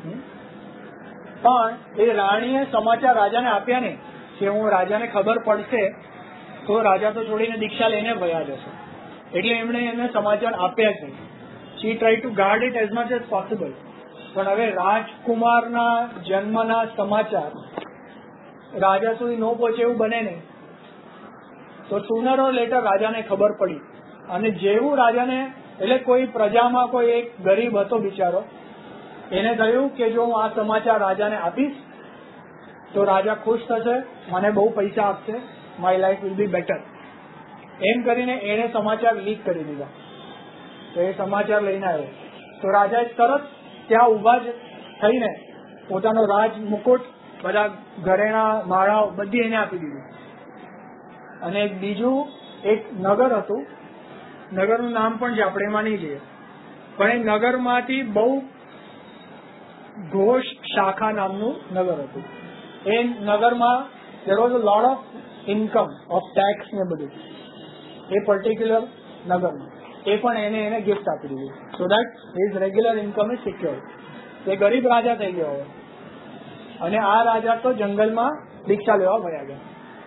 પણ એ રાણીએ સમાચાર રાજાને આપ્યા નહીં કે હું રાજાને ખબર પડશે તો રાજા તો છોડીને દીક્ષા લઈને વયા જશે, એટલે એમણે એને સમાચાર આપ્યા જ નહીં। She try to guard it as much as possible. પણ હવે રાજકુમારના જન્મના સમાચાર રાજા સુધી ન પહોંચે એવું બને નહીં। તો સુનર ઓર લેટર રાજાને ખબર પડી અને જેવું રાજાને એટલે કોઈ પ્રજામાં કોઈ એક ગરીબ હતો બિચારો, એને કહ્યું કે જો હું આ સમાચાર રાજાને આપીશ તો રાજા ખુશ થશે, મને બહુ પૈસા આપશે, my life will be better. એમ કરીને એને સમાચાર લીક કરી દીધા। તો એ સમાચાર લઈને આવ્યો તો રાજાએ તરત ત્યાં ઉભા જ થઈને પોતાનો રાજ મુકુટ, બધા ઘરેણા માળાઓ બધી એને આપી દીધું। અને બીજું એક નગર હતું, નગરનું નામ પણ છે, આપણે એમાં નહીં જઈએ, પણ એ નગરમાંથી બહુ ઘોષ શાખા નામનું નગર હતું। એ નગરમાં there was a lot of income of tax ને બધું એ પર્ટિક્યુલર નગરમાં, એ પણ એને ગિફ્ટ આપી દીધું, so that his regular income is secured। એ ગરીબ રાજા થઈ ગયો હવે, અને આ રાજા તો જંગલમાં દીક્ષા લેવા વયા ગયા।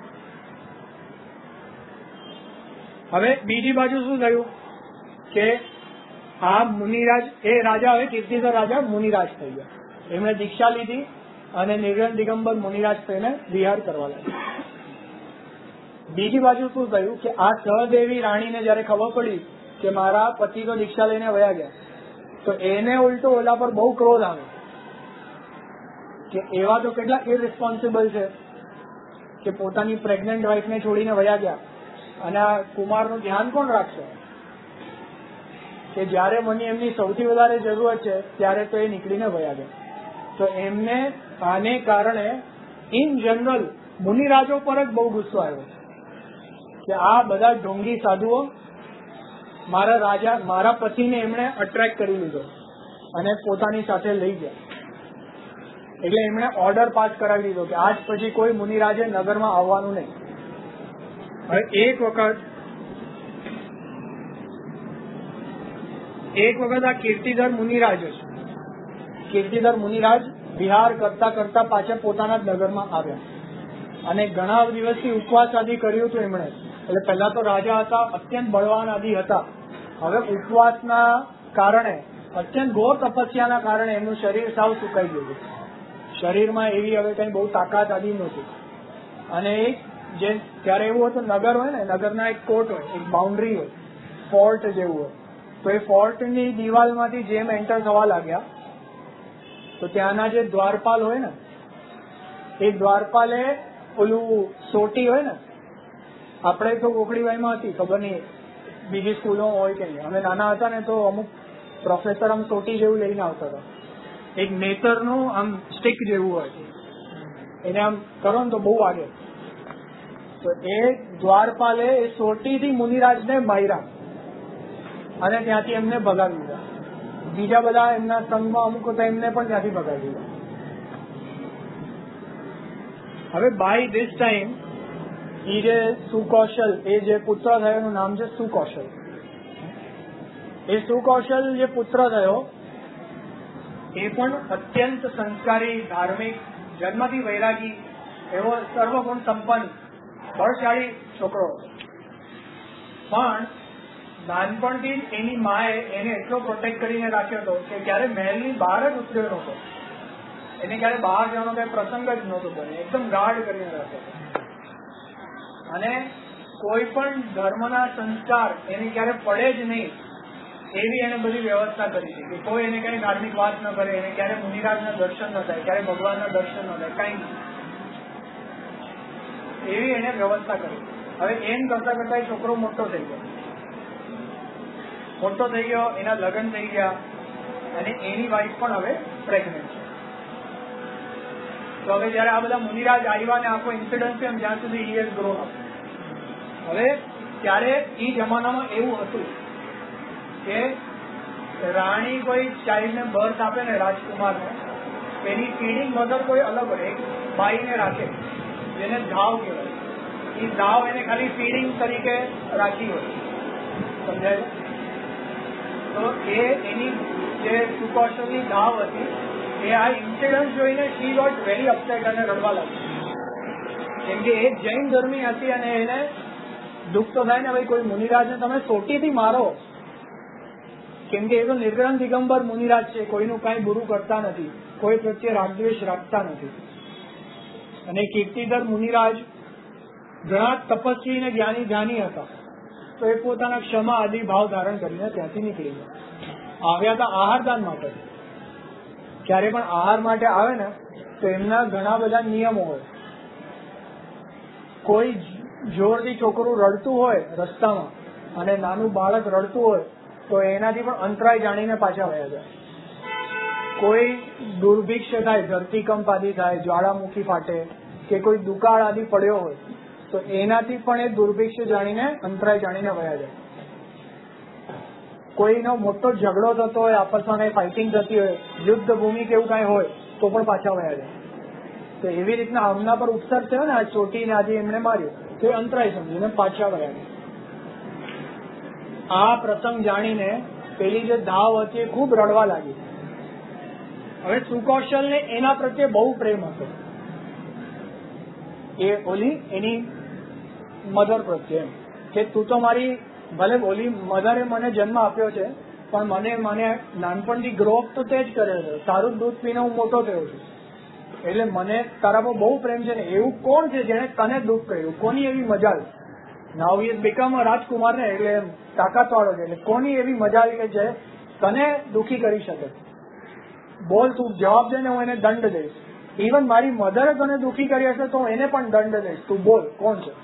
હવે બીજી બાજુ શું થયું કે આ મુનિરાજ, એ રાજા હવે કીર્તિધર રાજા મુનિરાજ થઈ ગયા। એમણે દીક્ષા લીધી અને નિર્ગન દિગંબર મુનિરાજ થઈને વિહાર કરવા લાગ્યા। બીજી બાજુ શું થયું કે આ સહદેવી રાણીને જયારે ખબર પડી કે મારા પતિ તો દીક્ષા લઈને વયા ગયા તો એને ઉલટો ઓલા પર બહુ ક્રોધ આવ્યો કે એવા તો કેટલા ઇરરિસ્પોન્સિબલ છે કે પોતાની પ્રેગ્નન્ટ વાઇફને છોડીને વયા ગયા અને આ કુમારનું ધ્યાન કોણ રાખશે, કે જયારે મને એમની સૌથી વધારે જરૂરત છે ત્યારે તો એ નીકળીને વયા ગયા। તો એમને આને કારણે ઇન જનરલ મુનિરાજો પર જ બહુ ગુસ્સો આવ્યો કે આ બધા ઢોંગી સાધુઓ મારા પતિને એમણે અટ્રેક્ટ કરી લીધો અને પોતાની સાથે લઈ ગયા। એટલે એમણે ઓર્ડર પાસ કરાવી દીધો કે આજ પછી કોઈ મુનિરાજે નગરમાં આવવાનું નહીં। હવે એક વખત આ કીર્તિધર મુનિરાજ વિહાર કરતા કરતા પાછા પોતાના જ નગરમાં આવ્યા અને ઘણા દિવસથી ઉપવાસ આદિ કર્યું હતું એમણે. એટલે પહેલા તો રાજા હતા, અત્યંત બળવાન આદિ હતા. હવે ઉપવાસના કારણે, અત્યંત ઘોર તપસ્યાના કારણે એમનું શરીર સાવ સુકાઈ ગયું. શરીરમાં એવી હવે કઈ બહુ તાકાત આદિ નહોતી. અને એક જે ત્યારે એવું હતું, નગર હોય ને, નગરના એક કોર્ટ હોય, એક બાઉન્ડ્રી હોય, ફોર્ટ જેવું હોય. તો એ ફોર્ટની દિવાલમાંથી જેમ એન્ટર થવા લાગ્યા તો ત્યાંના જે દ્વારપાલ હોય ને, એ દ્વારપાલે ઓલું સોટી હોય ને, આપણે તો ગોખડીવાઈમાં હતી, ખબર નહીં બીજી સ્કૂલો હોય કે નહીં. અમે નાના હતા ને તો અમુક પ્રોફેસર આમ સોટી જેવું લઈને આવતા હતા, એક નેતરનું આમ સ્ટિક જેવું હોય, એને આમ કરો ને તો બહુ વાગે. તો એ દ્વારપાલે એ સોટીથી મુનિરાજને માર્યા અને ત્યાંથી એમને ભગાવી દીધા. બીજા બધા એમના સંઘમાં અમુક હતા, એમને પણ ત્યાંથી ભગાવી દીધા. હવે બાય ધીસ ટાઈમ એ જે સુકૌશલ, એ જે પુત્ર થયો એનું નામ છે સુકૌશલ. એ સુકૌશલ જે પુત્ર થયો એ પણ અત્યંત સંસ્કારી, ધાર્મિક, જન્મથી વૈરાગી, એવો સર્વગુણ સંપન્ન બળશાળી છોકરો. પણ નાનપણથી એની માએ એને એટલો પ્રોટેક્ટ કરીને રાખ્યો હતો કે ક્યારે મહેલની બહાર જ ઉતર્યો નહોતો. એને ક્યારે બહાર જવાનો કઈ પ્રસંગ જ નહોતો બને, એકદમ ગાર્ડ કરીને રાખ્યો. અને કોઈ પણ ધર્મના સંસ્કાર એને ક્યારે પડે જ નહીં એવી એને બધી વ્યવસ્થા કરી છે કે કોઈ એને કઈ ધાર્મિક વાત ન કરે, એને ક્યારે મુનિરાજના દર્શન ન થાય, ક્યારે ભગવાનના દર્શન ન થાય, કઈ એવી એને વ્યવસ્થા કરી. હવે એમ કરતા કરતા એ છોકરો મોટો થઈ ગયો, એના લગ્ન થઈ ગયા અને એની વાઈફ પણ હવે પ્રેગ્નન્ટ છે. તો હવે જયારે આ બધા મુનિરાજ આવ્યા ને આખો ઇન્સિડન્ટ છે જ્યાં સુધી હી હેઝ ગ્રોન અપ. હવે ત્યારે એ જમાનામાં એવું હતું કે રાણી કોઈ ચાઇલ્ડ ને બર્થ આપે ને, રાજકુમારને, એની ફીડિંગ મધર કોઈ અલગ હોય, એક બાઈને રાખે જેને ધાવ કહેવાય. એ ધાવ એને ખાલી ફીડિંગ તરીકે રાખી હોય, સમજાય? તો એ એની જે સુકૌશલની ધાવ હતી એ આ ઇન્સિડન્ટ જોઈને શી ગોટ વેરી અપસેટ અને રડવા લાગી. કેમ કે એ જૈન ધર્મી હતી અને એને દુઃખ તો થાય ને, ભાઈ કોઈ મુનિરાજને તમે સોટીથી મારો, કેમ કે એ તો નિર્ગ્રંથ દિગંબર મુનિરાજ છે, કોઈનું કઈ બુરું કરતા નથી, કોઈ પ્રત્યે રાગદ્વેષ રાખતા નથી. અને કીર્તિધર મુનિરાજ ઘણા તપસ્વી અને જ્ઞાની ધ્યાની હતા. તો એ પોતાના ક્ષમા આદિ ભાવ ધારણ કરીને ત્યાંથી નીકળી ગયા. આવ્યા હતા આહારદાન માટે. ક્યારે પણ આહાર માટે આવે ને તો એમના ઘણા બધા નિયમો હોય. કોઈ જોરથી છોકરું રડતું હોય રસ્તામાં અને નાનું બાળક રડતું હોય તો એનાથી પણ અંતરાય જાણીને પાછા વયા જાય. કોઈ દુર્ભિક્ષ થાય, ધરતીકંપ આદિ થાય, જ્વાળામુખી ફાટે કે કોઈ દુકાળ આદિ પડ્યો હોય તો એનાથી પણ એ દુર્ભિક્ષ જાણીને, અંતરાય જાણીને વયા જાય. કોઈનો મોટો ઝઘડો થતો હોય, આપસમાં કઈ ફાઇટિંગ થતી હોય, યુદ્ધ ભૂમિ કે એવું કઈ હોય તો પણ પાછા વયા જાય. તો એવી રીતના આમના પર ઉપસર્ગ થયો ને, આ ચોટીને આજે એમને માર્યો તો એ અંતરાય સમજીને પાછા વયા ગયા. આ પ્રસંગ જાણીને પેલી જે ધાવ હતી એ ખૂબ રડવા લાગી. હવે સુકૌશલને એના પ્રત્યે બહુ પ્રેમ હતો, એ ઓલી એની મધર પ્રત્યે, એમ કે તું તો મારી, ભલે ઓલી મધરે મને જન્મ આપ્યો છે પણ મને નાનપણથી ગ્રોઅપ તો તે જ કર્યો છે, તારું દૂધ પીને હું મોટો થયો છું, એટલે મને તારા પર બહુ પ્રેમ છે ને. એવું કોણ છે જેને તને દુઃખ કર્યું? કોની એવી મજાલ? નાઉ હી ઇઝ બીકમ અ રાજકુમાર ને, એટલે તાકાત વાળો છે, એટલે કોની એવી મજાલ કે છે તને દુઃખી કરી શકે? બોલ, તું જવાબ દે ને, હું એને દંડ દઈશ. ઇવન મારી મધરે તને દુઃખી કરી હશે તો એને પણ દંડ દઈશ. તું બોલ કોણ છે?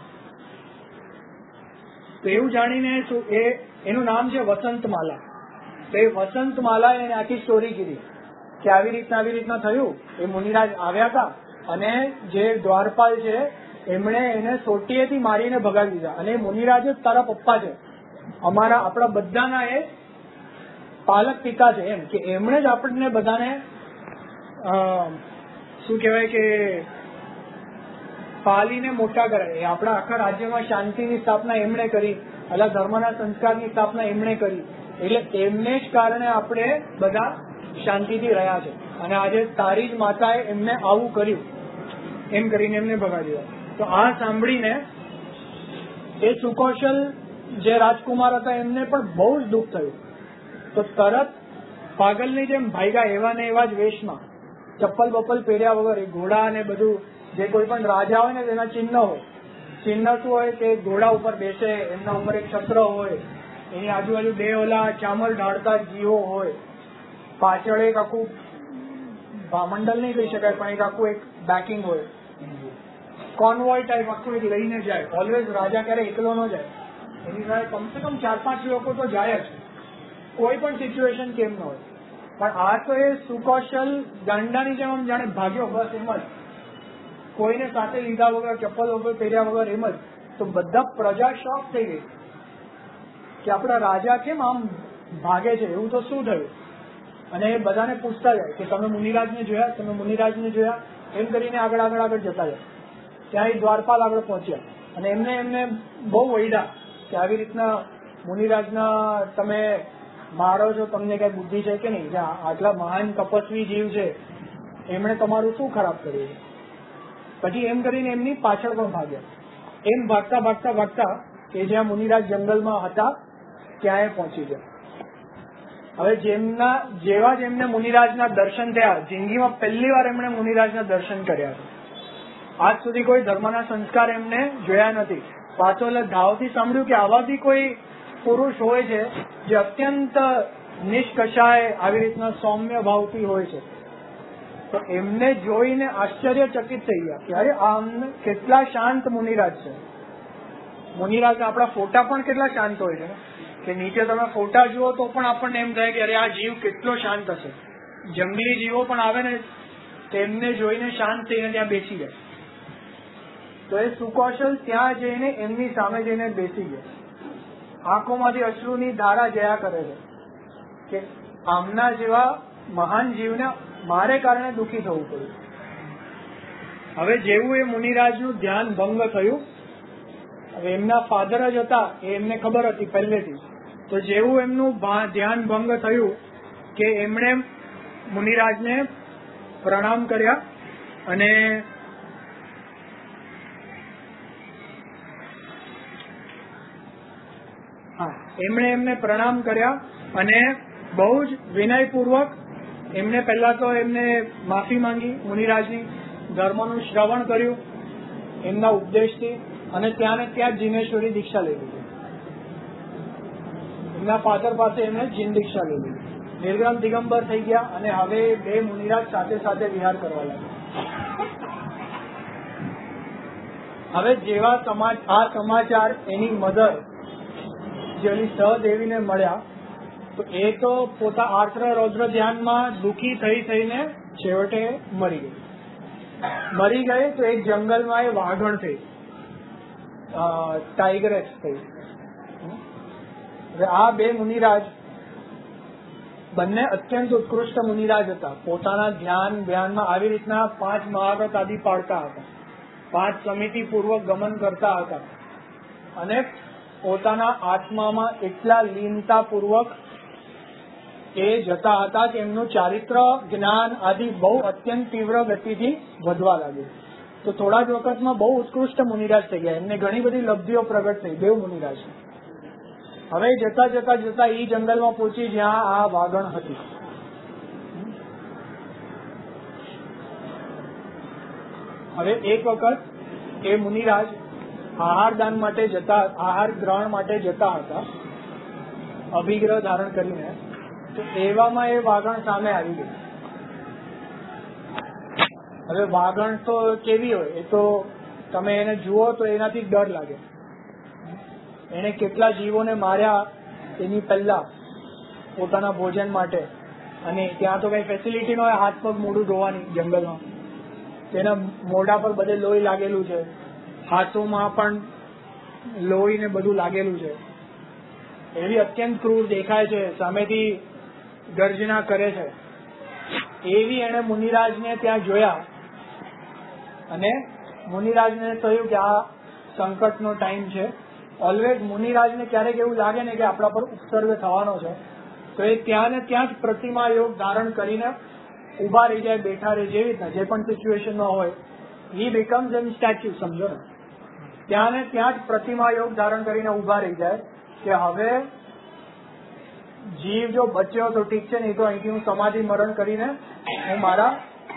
તો એવું જાણીને એનું નામ છે વસંતમાલા. તો એ વસંતમાલા એને આખી સ્ટોરી કીધી કે આવી રીતના થયું. એ મુનિરાજ આવ્યા હતા અને જે દ્વારપાલ છે એમણે એને સોટીએથી મારીને ભગાવી દીધા. અને મુનિરાજ જ તારા પપ્પા છે, આપણા બધાના એ પાલક પિતા છે, એમ કે એમણે જ આપણને બધાને શું કહેવાય કે પાલીને મોટા કર્યા. આપણા આખા રાજ્યમાં શાંતિની સ્થાપના એમણે કરી, અલગ ધર્મના સંસ્કારની સ્થાપના એમણે કરી. એટલે એમને જ કારણે આપણે બધા શાંતિથી રહ્યા છે. અને આજે તારી જ માતાએ એમને આવું કર્યું એમ કરીને એમને ભગાડી દીધા. તો આ સાંભળીને એ સુકૌશલ જે રાજકુમાર હતા એમને પણ બહુ જ દુઃખ થયું. તો તરત પાગલની જેમ ભાગ્યા એવા ને એવા જ વેશમાં, ચપ્પલ બપ્પલ પહેર્યા વગર, એ ઘોડા અને બધું, જે કોઈ પણ રાજા હોય ને તેના ચિહ્ન હોય. ચિહ્ન શું હોય કે ઘોડા ઉપર બેસે, એમના ઉપર એક છત્ર હોય, એની આજુબાજુ બે ઓલા ચામર ઢાળતા જીવો હોય, પાછળ એક આખું મંડળ નહીં કહી શકાય પણ એક આખું એક બેકિંગ હોય, કોન્વોય ટાઈપ આખું એક લઈને જાય. ઓલવેઝ રાજા ક્યારે એકલો ન જાય, એની સાથે કમસે કમ 4-5 લોકો તો જાય જ, કોઈ પણ સિચ્યુએશન કેમ ન હોય. પણ આ તો એ સુકૌશલ ગાંડાની જેમ આમ જાણે ભાગ્યો, બસ એમ જ, કોઈને સાથે લીધા વગર, ચપ્પલ વગર પહેર્યા વગર, એમ જ. તો બધા પ્રજા શોક થઈ ગઈ કે આપણા રાજા કેમ આમ ભાગે છે, એવું તો શું થયું. અને એ બધાને પૂછતા જાય કે તમે મુનિરાજને જોયા, તમે મુનિરાજને જોયા, એમ કરીને આગળ આગળ આગળ જતા જાય. ત્યાં એ દ્વારપાલ આગળ પહોંચ્યા અને એમને બહુ વૈડા કે આવી રીતના મુનિરાજના તમે મારો છો, તમને કઈ બુદ્ધિ છે કે નહીં, આટલા મહાન તપસ્વી જીવ છે, એમણે તમારું શું ખરાબ કર્યું. પછી એમ કરીને એમની પાછળ પણ ભાગ્યા. એમ ભાગતા ભાગતા ભાગતા કે જ્યાં મુનિરાજ જંગલમાં હતા ત્યાં એ પહોંચી ગયા. હવે જેવા જ એમને મુનિરાજના દર્શન થયા, જિંદગીમાં પહેલી વાર એમણે મુનિરાજના દર્શન કર્યા હતા. આજ સુધી કોઈ ધર્મના સંસ્કાર એમને જોયા નથી. પાછો ધાવથી સાંભળ્યું કે આવા બી કોઈ પુરુષ હોય છે જે અત્યંત નિષ્કષાય આવી રીતના સૌમ્ય ભાવથી હોય છે. તો એમને જોઈને આશ્ચર્યચકિત થઈ ગયા કે અરે આમ કેટલા શાંત મુનિરાજ છે. મુનિરાજ આપણા ફોટા પણ કેટલા શાંત હોય છે કે નીચે તમે ફોટા જુઓ તો પણ આપણને એમ થાય કે અરે આ જીવ કેટલો શાંત હશે. જંગલી જીવો પણ આવે ને તેમને જોઈને શાંત થઈને ત્યાં બેસી જાય. તો એ સુકૌશલ ત્યાં જઈને એમની સામે જઈને બેસી ગયા. આંખોમાંથી અશ્રુની ધારા જયા કરે છે કે આમના જેવા મહાન જીવને મારે કારણે દુઃખી થવું પડ્યું. હવે જેવું એ મુનિરાજનું ધ્યાન ભંગ થયું, હવે એમના ફાધર જ હતા એ એમને ખબર હતી પહેલેથી, તો જેવું એમનું ધ્યાન ભંગ થયું કે એમણે મુનિરાજને પ્રણામ કર્યા અને એમને પ્રણામ કર્યા અને બહુ જ વિનયપૂર્વક એમને પહેલા તો એમને માફી માંગી મુનિરાજની, ધર્મનું શ્રવણ કર્યું એમના ઉપદેશથી અને ત્યાં જીનેશ્વરી દીક્ષા લઈ લીધી. એમના ફાધર પાસે એમને જીન દીક્ષા લઈ લીધી, નિર્ગ્રમ દિગંબર થઈ ગયા અને હવે બે મુનિરાજ સાથે સાથે વિહાર કરવા લાગ્યા. હવે જેવા આ સમાચાર એની મધર જેની સહદેવીને મળ્યા તો એ તો પોતા આર્દ્ર રૌદ્ર ધ્યાનમાં દુઃખી થઈને છેવટે મરી ગઈ. તો એક જંગલમાં એ વાઘણ થઈ, ટાઈગરેક્સ થઈ. આ બે મુનિરાજ બંને અત્યંત ઉત્કૃષ્ટ મુનિરાજ હતા. પોતાના ધ્યાનમાં આવી રીતના 5 મહાવ્રત આદિ પાડતા હતા, 5 સમિતિ પૂર્વક ગમન કરતા હતા અને પોતાના આત્મામાં એટલા લીનતા પૂર્વક એ જતા હતા કે એમનું ચારિત્ર જ્ઞાન આદિ બહુ અત્યંત તીવ્ર ગતિથી વધવા લાગ્યું. તો થોડા જ વખતમાં બહુ ઉત્કૃષ્ટ મુનિરાજ થઈ ગયા. એમને ઘણી બધી લબ્ધિઓ પ્રગટ થઈ દેવ મુનિરાજ. હવે જતા જતા એ જંગલમાં પહોંચી જ્યાં આ વાઘણ હતી. હવે એક વખત એ મુનિરાજ આહાર ગ્રહણ માટે જતા હતા અભિગ્રહ ધારણ કરીને. તો એવામાં એ વાઘણ સામે આવી ગઈ. હવે વાઘણ તો કેવી હોય એ તો તમે એને જુઓ તો એનાથી ડર લાગે. એને કેટલા જીવોને માર્યા એની પહેલા પોતાના ભોજન માટે, અને ત્યાં તો કઈ ફેસિલિટી ન હોય હાથ પગ મોઢું ધોવાની જંગલમાં. તેના મોઢા પર બધે લોહી લાગેલું છે, હાથોમાં પણ લોહી ને બધું લાગેલું છે. એવી અત્યંત ક્રૂર દેખાય છે, સામેથી ગર્જના કરે છે. એવી એને મુનિરાજને ત્યાં જોયા અને મુનિરાજને કહ્યું કે આ સંકટનો ટાઈમ છે. ઓલવેઝ મુનિરાજને ક્યારેક એવું લાગે ને કે આપણા પર ઉપસર્ગ થવાનો છે તો એ ત્યાં ને ત્યાં જ પ્રતિમા યોગ ધારણ કરીને ઉભા રહી જાય, બેઠા રહે, જેવી રીતના જે પણ સિચ્યુએશનમાં હોય, હી બીકમ્સ એન સ્ટેચ્યુ. સમજો ને, ત્યાં ને ત્યાં જ પ્રતિમા યોગ ધારણ કરીને ઉભા રહી જાય કે હવે જીવ જો બચ્યો તો ઠીક છે, નહીં તો અહીંથી હું સમાધિ મરણ કરીને હું મારા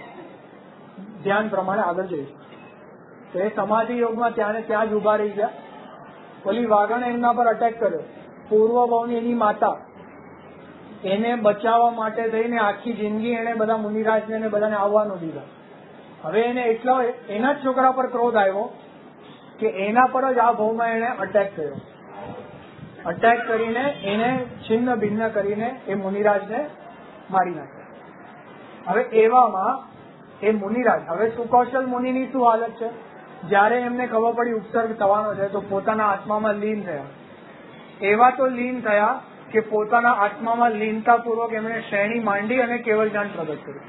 ધ્યાન પ્રમાણે આગળ જઈશ. તો એ સમાધિ યોગમાં ત્યાં ને ત્યાં જ ઉભા રહી ગયા. ઓલી વાઘણે એમના પર અટેક કર્યો. પૂર્વ ભાવની એની માતા એને બચાવવા માટે થઈને આખી જિંદગી એને બધા મુનિરાજને બધાને આવવાનું દીધા. હવે એને એટલો એના જ છોકરા પર ક્રોધ આવ્યો કે એના પર જ આ ભાવમાં એને અટેક કર્યો. અટેક કરીને એને છિન્ન ભિન્ન કરીને એ મુનિરાજને મારી નાખ્યા. હવે એવામાં એ મુનિરાજ, હવે સુકૌશલ મુનિની શું હાલત છે? જયારે એમને ખબર પડી ઉપસર્ગ થવાનો છે તો પોતાના આત્મામાં લીન થયા. એવા તો લીન થયા કે પોતાના આત્મામાં લીનતા પૂર્વક એમણે શ્રેણી માંડી અને કેવળ જ્ઞાન પ્રગટ કર્યું.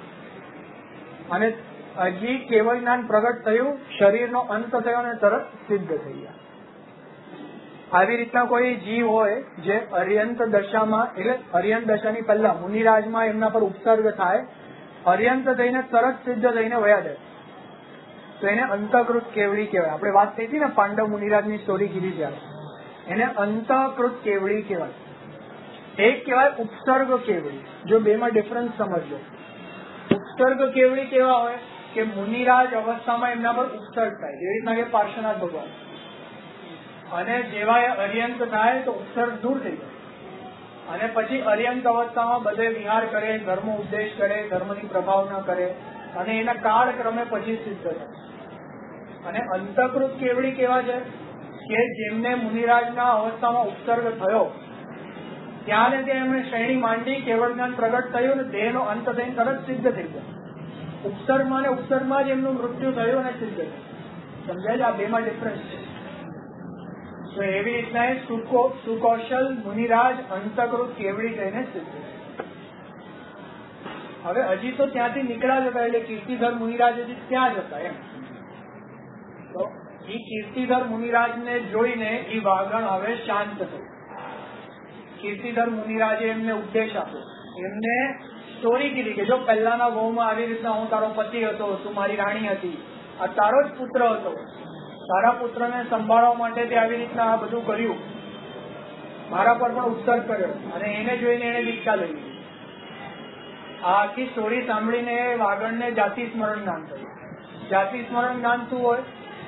અને હજી કેવળ જ્ઞાન પ્રગટ થયું, શરીરનો અંત થયો અને તરત સિદ્ધ થઈ ગયા. આવી રીતના કોઈ જીવ હોય જે અર્યંત દશામાં, એટલે અર્યંત દશાની પહેલા મુનિરાજમાં એમના પર ઉપસર્ગ થાય, અર્યંત થઈને તરત સિદ્ધ થઈને વયા જાય, તો એને અંતઃકૃત કેવડી કહેવાય. આપણે વાત થઈ હતી ને પાંડવ મુનિરાજની સ્ટોરી કીધી ત્યારે, એને અંતઃકૃત કેવડી કહેવાય. એક કહેવાય ઉપસર્ગ કેવડી. જો બેમાં ડિફરન્સ સમજજો. ઉપસર્ગ કેવડી કેવા હોય કે મુનિરાજ અવસ્થામાં એમના પર ઉપસર્ગ થાય, જેવી રીતના કે પાર્શ્વનાથ ભગવાન, અને જેવા એ અર્યંત થાય તો ઉપસર્ગ દૂર થઈ જાય, અને પછી અર્યંત અવસ્થામાં બધે વિહાર કરે, ધર્મ ઉપદેશ કરે, ધર્મની પ્રભાવના કરે, અને એના કાળક્રમે પછી સિદ્ધ થાય. અને અંતઃકૃત કેવડી કેવા છે કે જેમને મુનિરાજના અવસ્થામાં ઉપસર્ગ થયો ત્યાં ને ત્યાં એમણે શ્રેણી માંડી, કેવળ જ્ઞાન પ્રગટ થયું અને દેહનો અંત થઈને તરત સિદ્ધ થઈ ગયા. ઉપસર્ગમાં ને ઉપસર્ગમાં જ એમનું મૃત્યુ થયું અને સિદ્ધ થયું. સમજાય છે? આ બેમાં ડિફરન્સ છે. તો એવી રીતના સુકૌશલ મુનિરાજ અંતઃકૃત કેવડી થઈને સિદ્ધ. હવે હજી તો ત્યાંથી નીકળ્યા જતા, એટલે કીર્તિધર મુનિરાજ હજી ત્યાં જ હતા એમ. તો એ કીર્તિધર મુનિરાજને જોઈને એ વાઘણ હવે શાંત થયું. કીર્તિધર મુનિરાજે એમને ઉપદેશ આપ્યો, એમને સ્ટોરી કીધી કે જો પહેલાના વહુમાં આવી રીતના હું તારો પતિ હતો, તું મારી રાણી હતી, આ તારો જ પુત્ર હતો, તારા પુત્રને સંભાળવા માટે તે આવી રીતના આ બધું કર્યું, મારા પર પણ ઉપસર્ગ કર્યો, અને એને જોઈને એને દીક્ષા લઈ લીધી. આ આખી સ્ટોરી સાંભળીને વાગણને જાતિ સ્મરણ જ્ઞાન થયું. જાતિ સ્મરણ જ્ઞાન શું હોય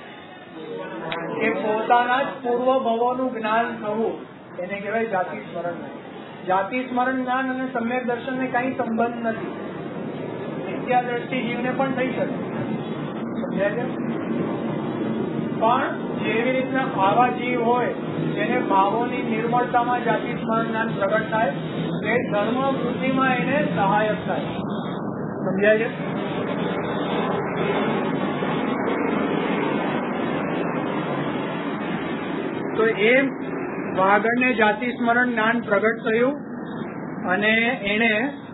કે પોતાના જ પૂર્વ ભવોનું જ્ઞાન થવું, એને કહેવાય જાતિ સ્મરણ જ્ઞાન. જાતિ સ્મરણ જ્ઞાન અને સમ્યક દર્શનને કઈ સંબંધ નથી. મિથ્યા દ્રષ્ટિ જીવને પણ થઈ શકે, સમજાય છે? પણ જેવી રીતના આવા જીવ હોય જેને ભાવોની નિર્મળતામાં જાતિ સ્મરણ જ્ઞાન પ્રગટ થાય, તે ધર્મ વૃદ્ધિમાં એને સહાયક થાય. સમજાય છે? તો એ વાગણને જાતિ સ્મરણ જ્ઞાન પ્રગટ થયું અને એને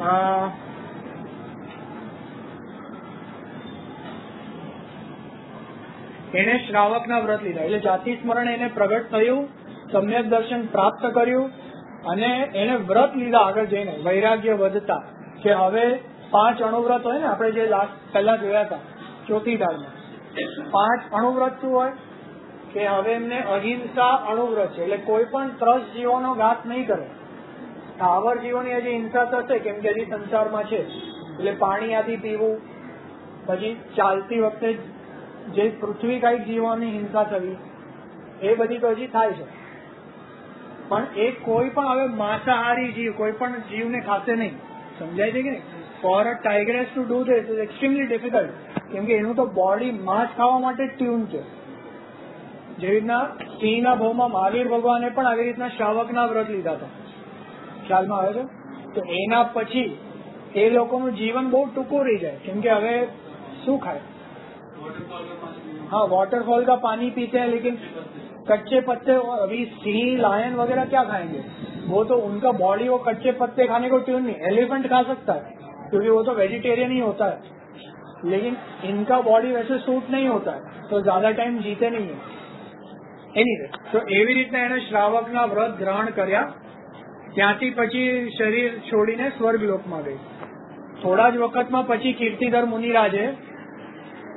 શ્રાવકના વ્રત લીધા. એટલે જાતિ સ્મરણ એને પ્રગટ થયું, સમ્યક દર્શન પ્રાપ્ત કર્યું, અને એને વ્રત લીધા આગળ જઈને વૈરાગ્ય વધતા. કે હવે 5 અણુવ્રત હોય ને, આપણે જે પહેલા જોયા હતા ચોથી ધારમાં, 5 અણુવ્રત શું હોય કે હવે એમને અહિંસા અણુવ્રત છે. એટલે કોઈ પણ ત્રસ જીવોનો ઘાત નહીં કરે. સ્થાવર જીવોની હજી હિંસા થશે કેમ કે હજી સંસારમાં છે, એટલે પાણી આદિ પીવું, પછી ચાલતી વખતે જે પૃથ્વી કાંઈક જીવોની હિંસા થવી, એ બધી તો હજી થાય છે. પણ એ કોઈ પણ હવે માંસાહારી જીવ કોઈ પણ જીવને ખાશે નહીં. સમજાય છે કે નહીં? For a tigress to do this is extremely difficult, કેમ કે એનું તો બોડી માંસ ખાવા માટે ટ્યુન છે. જેવી રીતના સિંહના ભાવમાં મહાવીર ભગવાને પણ આવી રીતના શ્રાવકના વ્રત લીધા હતા. ખ્યાલમાં આવે છે? તો એના પછી એ લોકોનું જીવન બહુ ટૂંકું રહી જાય, કેમ કે હવે શું ખાય? हाँ, वाटरफॉल का पानी पीते हैं, लेकिन कच्चे पत्ते, अभी सिंह लायन वगैरह क्या खाएंगे? वो तो उनका बॉडी वो कच्चे पत्ते खाने को ट्यून नहीं. एलिफेंट खा सकता है क्योंकि वो तो वेजिटेरियन ही होता है, लेकिन इनका बॉडी वैसे सूट नहीं होता है, तो ज्यादा टाइम जीते नहीं है. એનીવે તો એવી રીતના એને શ્રાવકના વ્રત ગ્રહણ કર્યા. ત્યાંથી પછી શરીર છોડીને સ્વર્ગલોકમાં ગઈ. થોડા જ વખતમાં પછી કીર્તિધર મુનિરાજે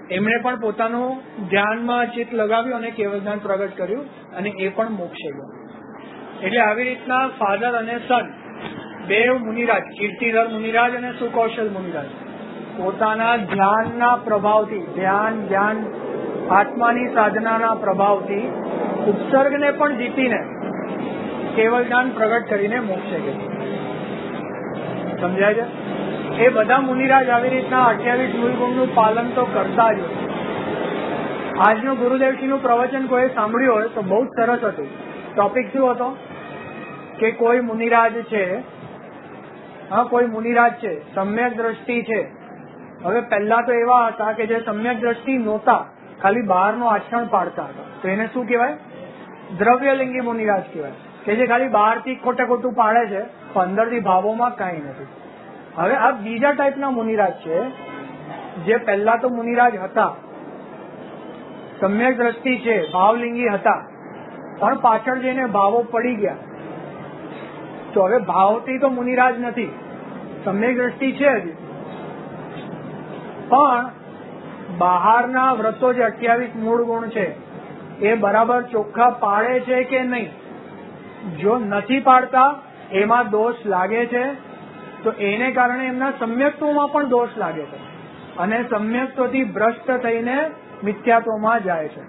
એમણે પણ પોતાનું ધ્યાનમાં ચિત્ત લગાવ્યું અને કેવળ જ્ઞાન પ્રગટ કર્યું અને એ પણ મોક્ષે ગયો. એટલે આવી રીતના ફાધર અને સન બે મુનિરાજ, કીર્તિધર મુનિરાજ અને સુકૌશલ મુનિરાજ પોતાના ધ્યાનના પ્રભાવથી, ધ્યાન આત્માની સાધનાના પ્રભાવથી ઉપસર્ગને પણ જીતીને કેવળ જ્ઞાન પ્રગટ કરીને મોક્ષે ગયા. સમજાય છે? એ બધા મુનિરાજ આવી રીતના 28 મૂળ ગુણનું પાલન તો કરતા જ હોય. આજનું ગુરુદેવજીનું પ્રવચન કોઈ સાંભળ્યું હોય તો બહુ જ સરસ હતું. ટોપિક શું હતો કે કોઈ મુનિરાજ છે, કોઈ મુનિરાજ છે, સમ્યક દ્રષ્ટિ છે. હવે પહેલા તો એવા હતા કે જે સમ્યક દ્રષ્ટિ નહોતા, ખાલી બહારનું આચરણ પાડતા હતા, તો એને શું કહેવાય? દ્રવ્યલિંગી મુનિરાજ કહેવાય, કે જે ખાલી બહારથી ખોટે ખોટું પાડે છે પણ અંદરથી ભાવોમાં કાંઈ નથી. હવે આ બીજા ટાઈપના મુનિરાજ છે, જે પહેલા તો મુનિરાજ હતા, સમ્યક દ્રષ્ટિ છે, ભાવલિંગી હતા, પણ પાછળ જઈને ભાવો પડી ગયા. તો હવે ભાવથી તો મુનિરાજ નથી, સમ્યક દ્રષ્ટિ છે જ, પણ બહારના વ્રતો જે 28 મૂળ ગુણ છે એ બરાબર ચોખ્ખા પાડે છે કે નહીં? જો નથી પાડતા, એમાં દોષ લાગે છે, તો એને કારણે એમના સમ્યક્ત્વમાં પણ દોષ લાગે છે અને સમ્યક્ત્વથી ભ્રષ્ટ થઈને મિથ્યાત્વમાં જાય છે.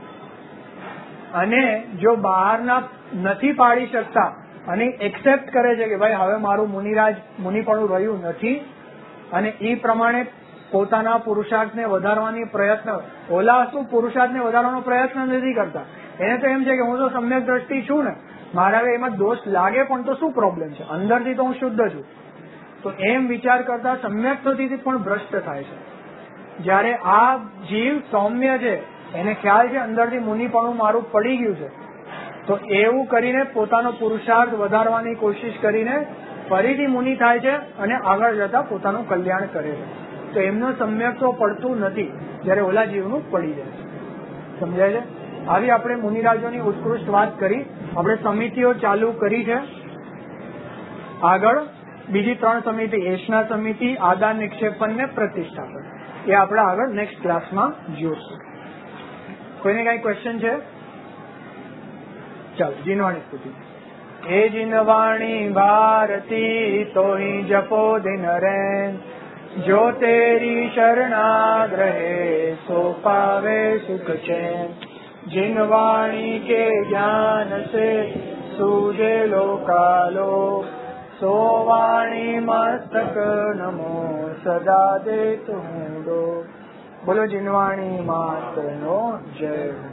અને જો બહારના નથી પાડી શકતા અને એક્સેપ્ટ કરે છે કે ભાઈ હવે મારું મુનિપણું રહ્યું નથી, અને એ પ્રમાણે પોતાના પુરુષાર્થને વધારવાની પ્રયત્ન, ઓલા શું પુરુષાર્થને વધારવાનો પ્રયત્ન નથી કરતા, એને તો એમ છે કે હું તો સમ્યક દ્રષ્ટિ છું ને, મારા એમાં દોષ લાગે પણ તો શું પ્રોબ્લેમ છે, અંદરથી તો હું શુદ્ધ છું. તો એમ વિચાર કરતા સમ્યક્ત્વથી પણ ભ્રષ્ટ થાય છે. જયારે આ જીવ સૌમ્ય છે, એને ખ્યાલ છે અંદરથી મુનિપણું મારું પડી ગયું છે, તો એવું કરીને પોતાનો પુરુષાર્થ વધારવાની કોશિશ કરીને ફરીથી મુનિ થાય છે અને આગળ જતા પોતાનું કલ્યાણ કરે છે. તો એમનું સમ્યક્ત્વ પડતું નથી, જયારે ઓલા જીવનું પડી જાય છે. સમજાય છે? આવી આપણે મુનિરાજોની ઉત્કૃષ્ટ વાત કરી. આપણે સમિતિઓ ચાલુ કરી છે. આગળ બીજી 3 સમિતિ, એશના સમિતિ, આદાન નિક્ષેપન ને પ્રતિષ્ઠાપન, એ આપણે આગળ નેક્સ્ટ ક્લાસમાં જોઈશું. કોઈને કઈ ક્વેશ્ચન છે? ચાલો, જીનવાણી સ્તુતિ. હે જીનવાણી ભારતી તોહી જપો દિન રેન, જો તેરી શરણાગ રહે સો પાવે સુખ ચैन. जिनवाणी के ज्ञान से सूझे लोकालो, सो वाणी मस्तक नमो सदा दे तुम दो. बोलो जिनवाणी मात्र नो जय.